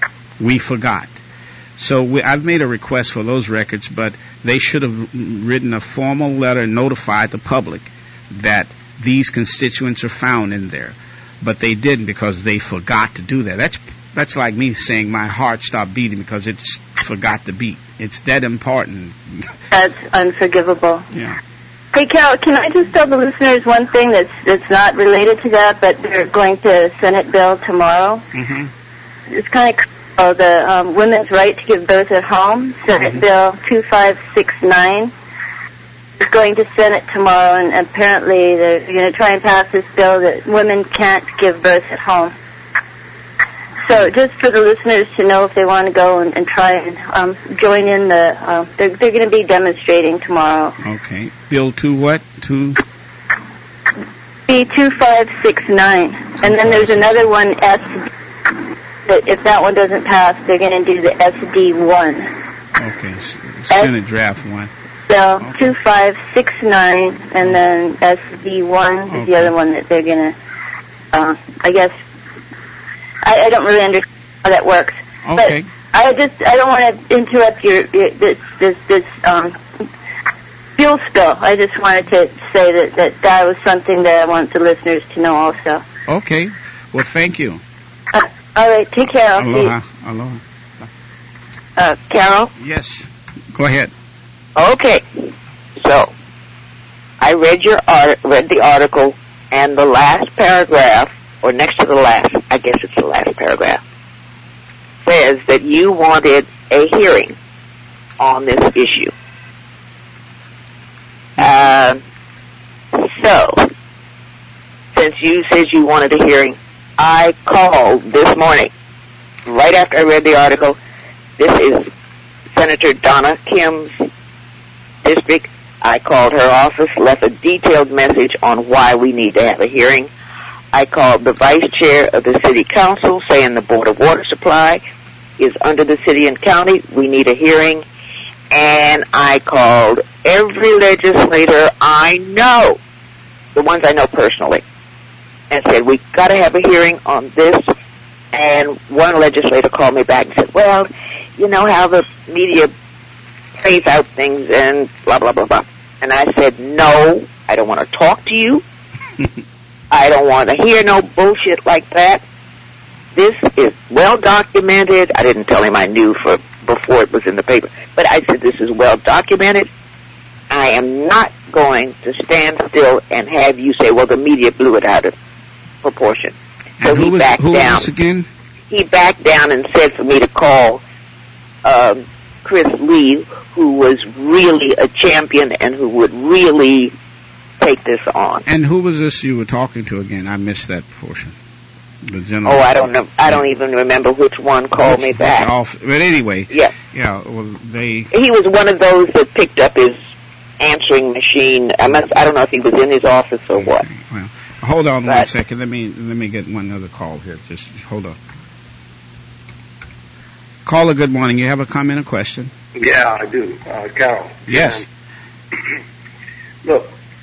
C: So I've made a request for those records, but they should have written a formal letter and notified the public that these constituents are found in there. But they didn't because they forgot to do that. That's like me saying my heart stopped beating because it forgot to beat. It's that important.
K: That's unforgivable.
C: Yeah.
K: Hey, Carol, can I just tell the listeners one thing that's not related to that, but they're going to Senate bill tomorrow?
C: Mm-hmm.
K: It's kind of the women's right to give birth at home, Senate Bill 2569. It's going to Senate tomorrow, and apparently they're going to try and pass this bill that women can't give birth at home. So just for the listeners to know if they want to go and try and join in they're going to be demonstrating tomorrow.
C: Okay. Bill 2 what? 2?
K: B2569. And then there's another one, if that one doesn't pass, they're going to do the SD1.
C: Okay. Senate draft 1.
K: So 2569, and then SD1 is the other one that they're going to, I guess, I don't really understand how that works.
C: Okay.
K: But I don't want to interrupt this fuel spill. I just wanted to say that was something that I want the listeners to know also.
C: Okay. Well, thank you.
K: All right. Take care. I'll
C: Aloha.
K: see you.
C: Aloha.
J: Carol?
C: Yes. Go ahead.
J: Okay. So, I read the article, and the last paragraph, or next to the last, I guess it's the last paragraph, says that you wanted a hearing on this issue. So, since you said you wanted a hearing, I called this morning, right after I read the article. This is Senator Donna Kim's district. I called her office, left a detailed message on why we need to have a hearing. I called the vice chair of the city council saying the Board of Water Supply is under the city and county. We need a hearing. And I called every legislator I know, the ones I know personally, and said, we got to have a hearing on this. And one legislator called me back and said, well, you know how the media plays out things and blah, blah, blah, blah. And I said, no, I don't want to talk to you. I don't want to hear no bullshit like that. This is well documented. I didn't tell him I knew before it was in the paper. But I said, this is well documented. I am not going to stand still and have you say, well, the media blew it out of proportion. So
C: and
J: he backed down.
C: Who was this again?
J: He backed down and said for me to call Chris Lee, who was really a champion and who would really take this on.
C: And who was this you were talking to again? I missed that portion. The general.
J: Oh, I don't know. I don't even remember which one called me back.
C: But anyway.
J: Yeah.
C: Yeah. Well,
J: he was one of those that picked up his answering machine. I don't know if he was in his office or what.
C: Well, hold on 1 second. Let me get one other call here. Just hold on. Caller, good morning. You have a comment or question?
L: Yeah, I do. Carol.
C: Yes.
L: Look,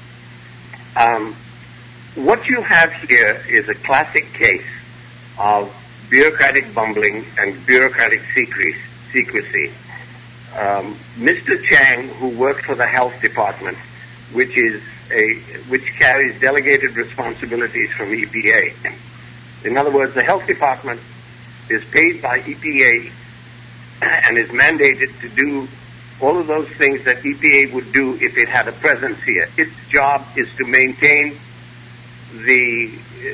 L: what you have here is a classic case of bureaucratic bumbling and bureaucratic secrecy. Mr. Chang, who worked for the health department, which carries delegated responsibilities from EPA. In other words, the health department is paid by EPA and is mandated to do all of those things that EPA would do if it had a presence here. Its job is to maintain the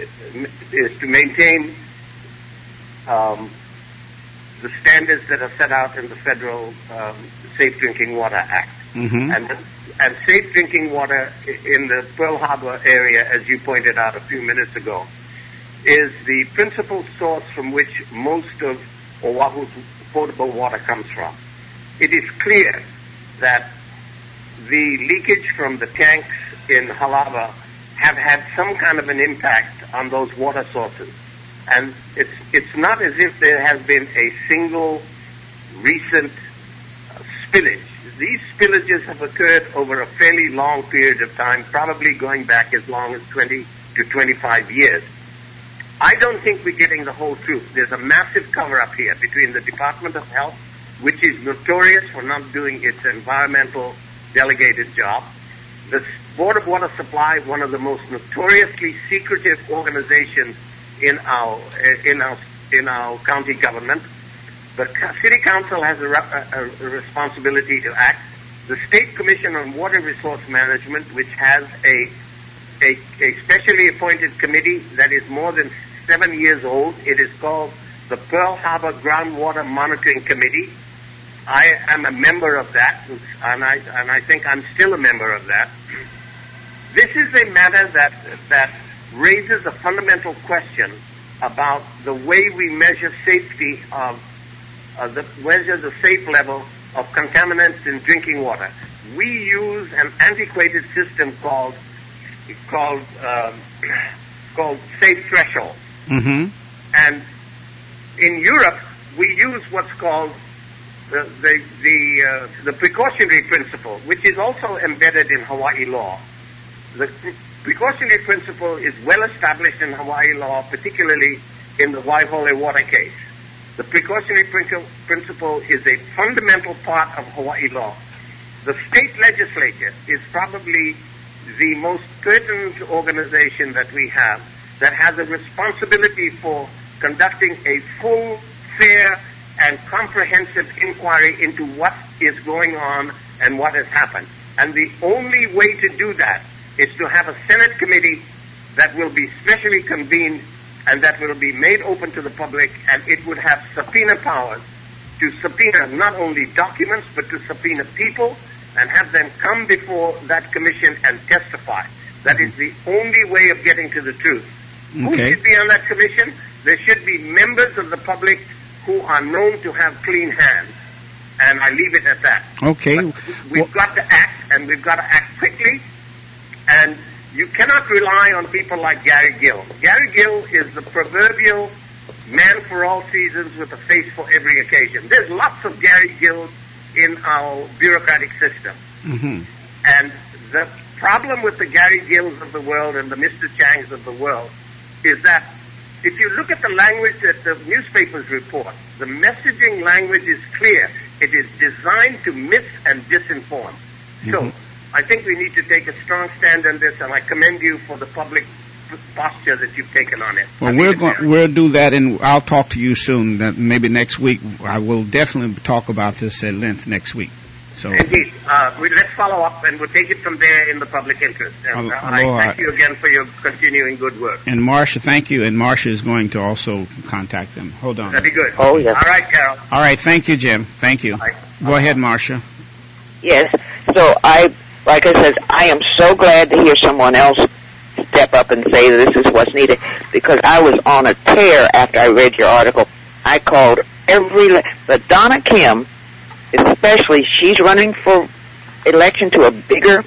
L: standards that are set out in the Federal Safe Drinking Water Act.
C: Mm-hmm.
L: And safe drinking water in the Pearl Harbor area, as you pointed out a few minutes ago, is the principal source from which most of Oahu's potable water comes from. It is clear that the leakage from the tanks in Halava have had some kind of an impact on those water sources. And it's not as if there has been a single recent spillage. These spillages have occurred over a fairly long period of time, probably going back as long as 20 to 25 years. I don't think we're getting the whole truth. There's a massive cover-up here between the Department of Health, which is notorious for not doing its environmental delegated job, the Board of Water Supply, one of the most notoriously secretive organizations in our county government. The City Council has a responsibility to act. The State Commission on Water Resource Management, which has a specially appointed committee that is more than 7 years old. It is called the Pearl Harbor Groundwater Monitoring Committee. I am a member of that, and I think I'm still a member of that. This is a matter that raises a fundamental question about the way we measure safety measure the safe level of contaminants in drinking water. We use an antiquated system called safe threshold.
C: Mm-hmm.
L: And in Europe, we use what's called the precautionary principle, which is also embedded in Hawaii law. The precautionary principle is well established in Hawaii law, particularly in the Waihole water case. The precautionary principle is a fundamental part of Hawaii law. The state legislature is probably the most pertinent organization that we have that has a responsibility for conducting a full, fair, and comprehensive inquiry into what is going on and what has happened. And the only way to do that is to have a Senate committee that will be specially convened and that will be made open to the public, and it would have subpoena powers to subpoena not only documents, but to subpoena people and have them come before that commission and testify. That is the only way of getting to the truth.
C: Okay.
L: Who should be on that commission? There should be members of the public who are known to have clean hands. And I leave it at that.
C: Okay.
L: But we've got to act, and we've got to act quickly. And you cannot rely on people like Gary Gill. Gary Gill is the proverbial man for all seasons with a face for every occasion. There's lots of Gary Gills in our bureaucratic system.
C: Mm-hmm.
L: And the problem with the Gary Gills of the world and the Mr. Changs of the world is that if you look at the language that the newspapers report, the messaging language is clear. It is designed to mis- and disinform. Mm-hmm. So I think we need to take a strong stand on this, and I commend you for the public posture that you've taken on it.
C: Well, we'll do that, and I'll talk to you soon. That maybe next week. I will definitely talk about this at length next week. So
L: indeed, let's follow up, and we'll take it from there in the public interest. And I thank you again for your continuing good work.
C: And Marcia, thank you. And Marcia is going to also contact them. Hold on.
L: That'd be good.
J: Oh, yes.
L: All right, Carol.
C: All right. Thank you, Jim. Thank you.
L: Bye.
C: Go ahead, Marcia.
J: Yes. So like I said, I am so glad to hear someone else step up and say this is what's needed, because I was on a tear after I read your article. I called but Donna Kim, especially, she's running for election to a bigger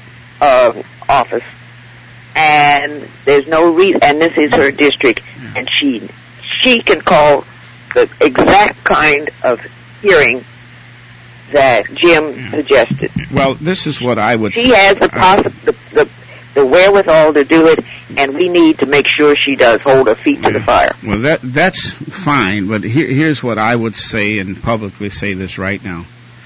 J: office, and there's no reason, and this is her district, and she can call the exact kind of hearing that Jim suggested.
C: Well, this is what I would.
J: She has the wherewithal to do it, and we need to make sure she does hold her feet to the fire.
C: Well, that's fine, but here's what I would say, and publicly say this right now.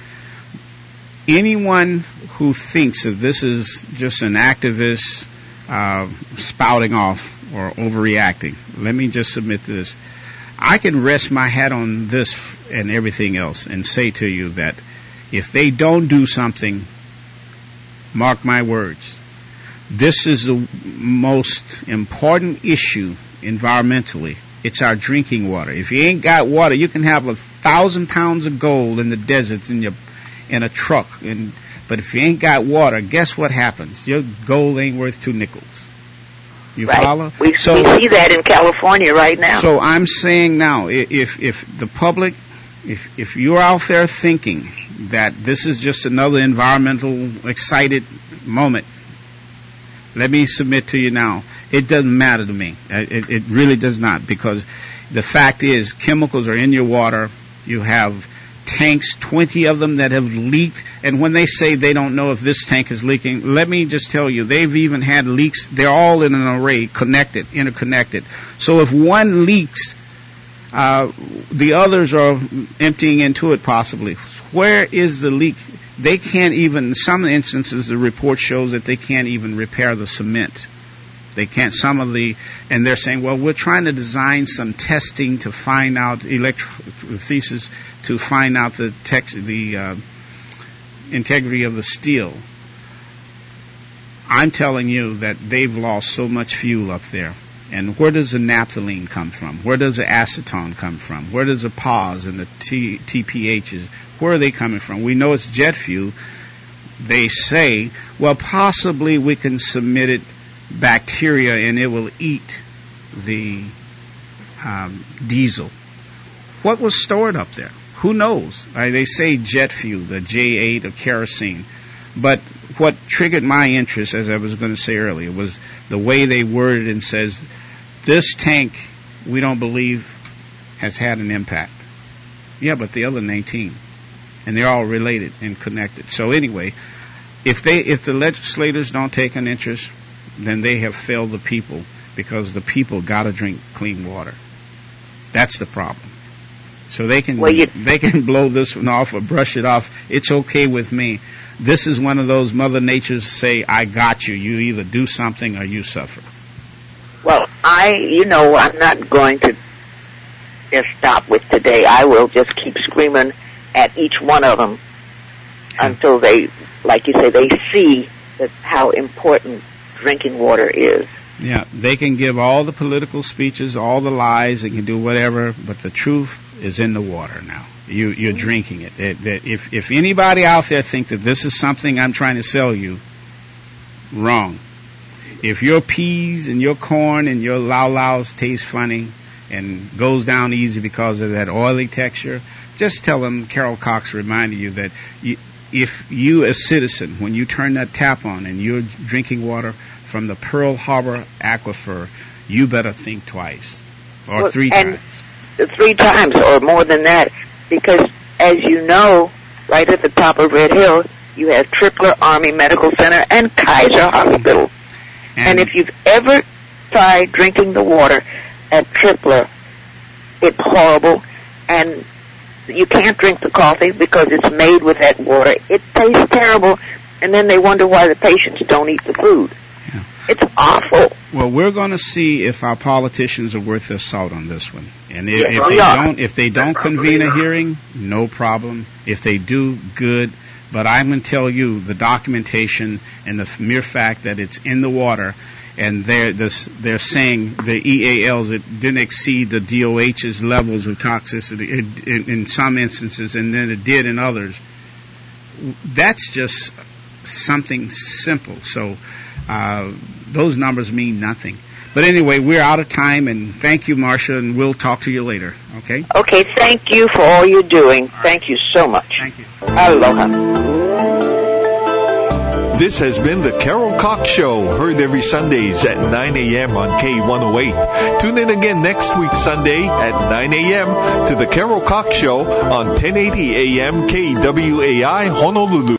C: Anyone who thinks that this is just an activist spouting off or overreacting, let me just submit this. I can rest my hat on this and everything else and say to you that if they don't do something, mark my words, this is the most important issue environmentally. It's our drinking water. If you ain't got water, you can have 1,000 pounds of gold in the deserts in a truck, but if you ain't got water, guess what happens? Your gold ain't worth 2 nickels. You
J: right.
C: follow?
J: We see that in California right now.
C: So I'm saying now, if the public, if you're out there thinking that this is just another environmental excited moment, let me submit to you now, it doesn't matter to me. It really does not, because the fact is chemicals are in your water. You have tanks, 20 of them that have leaked, and when they say they don't know if this tank is leaking, let me just tell you, they've even had leaks. They're all in an array, interconnected. So if one leaks, the others are emptying into it possibly. Where is the leak? They can't even, in some instances, the report shows that they can't even repair the cement. They can't, and they're saying, well, we're trying to design some testing to find out, electrothesis, to find out the integrity of the steel. I'm telling you that they've lost so much fuel up there. And where does the naphthalene come from? Where does the acetone come from? Where does the PAHs and the TPHs, where are they coming from? We know it's jet fuel. They say, well, possibly we can submit it bacteria and it will eat the diesel. What was stored up there? Who knows? They say jet fuel, the J8 of kerosene. But what triggered my interest, as I was going to say earlier, was the way they worded and says, this tank, we don't believe, has had an impact. Yeah, but the other 19. And they're all related and connected. So anyway, if the legislators don't take an interest, then they have failed the people, because the people got to drink clean water. That's the problem. So they can blow this one off or brush it off. It's okay with me. This is one of those Mother Nature's say, I got you. You either do something or you suffer.
J: Well, I'm not going to just stop with today. I will just keep screaming at each one of them until they, like you say, they see how important drinking water is.
C: Yeah, they can give all the political speeches, all the lies, they can do whatever, but the truth is in the water now. You're drinking it. If anybody out there think that this is something I'm trying to sell you, wrong. If your peas and your corn and your lau-laus taste funny and goes down easy because of that oily texture, just tell them Carol Cox reminded you that if you, a citizen, when you turn that tap on and you're drinking water from the Pearl Harbor aquifer, you better think twice or three times.
J: 3 times or more than that, because as you know, right at the top of Red Hill, you have Tripler Army Medical Center and Kaiser Hospital. And if you've ever tried drinking the water at Tripler, it's horrible, and you can't drink the coffee because it's made with that water. It tastes terrible, and then they wonder why the patients don't eat the food. Yeah. It's awful.
C: Well, we're going to see if our politicians are worth their salt on this one. And if they don't convene a hearing, no problem. If they do, good. But I'm going to tell you the documentation and the mere fact that it's in the water, and they're saying the EALs, it didn't exceed the DOH's levels of toxicity in some instances, and then it did in others. That's just something simple. So those numbers mean nothing. But anyway, we're out of time, and thank you, Marcia, and we'll talk to you later, okay?
J: Okay, thank you for all you're doing. Thank you so much.
C: Thank you.
J: Aloha.
B: This has been the Carol Cox Show, heard every Sundays at 9 a.m. on K108. Tune in again next week Sunday at 9 a.m. to the Carol Cox Show on 1080 a.m. KWAI Honolulu.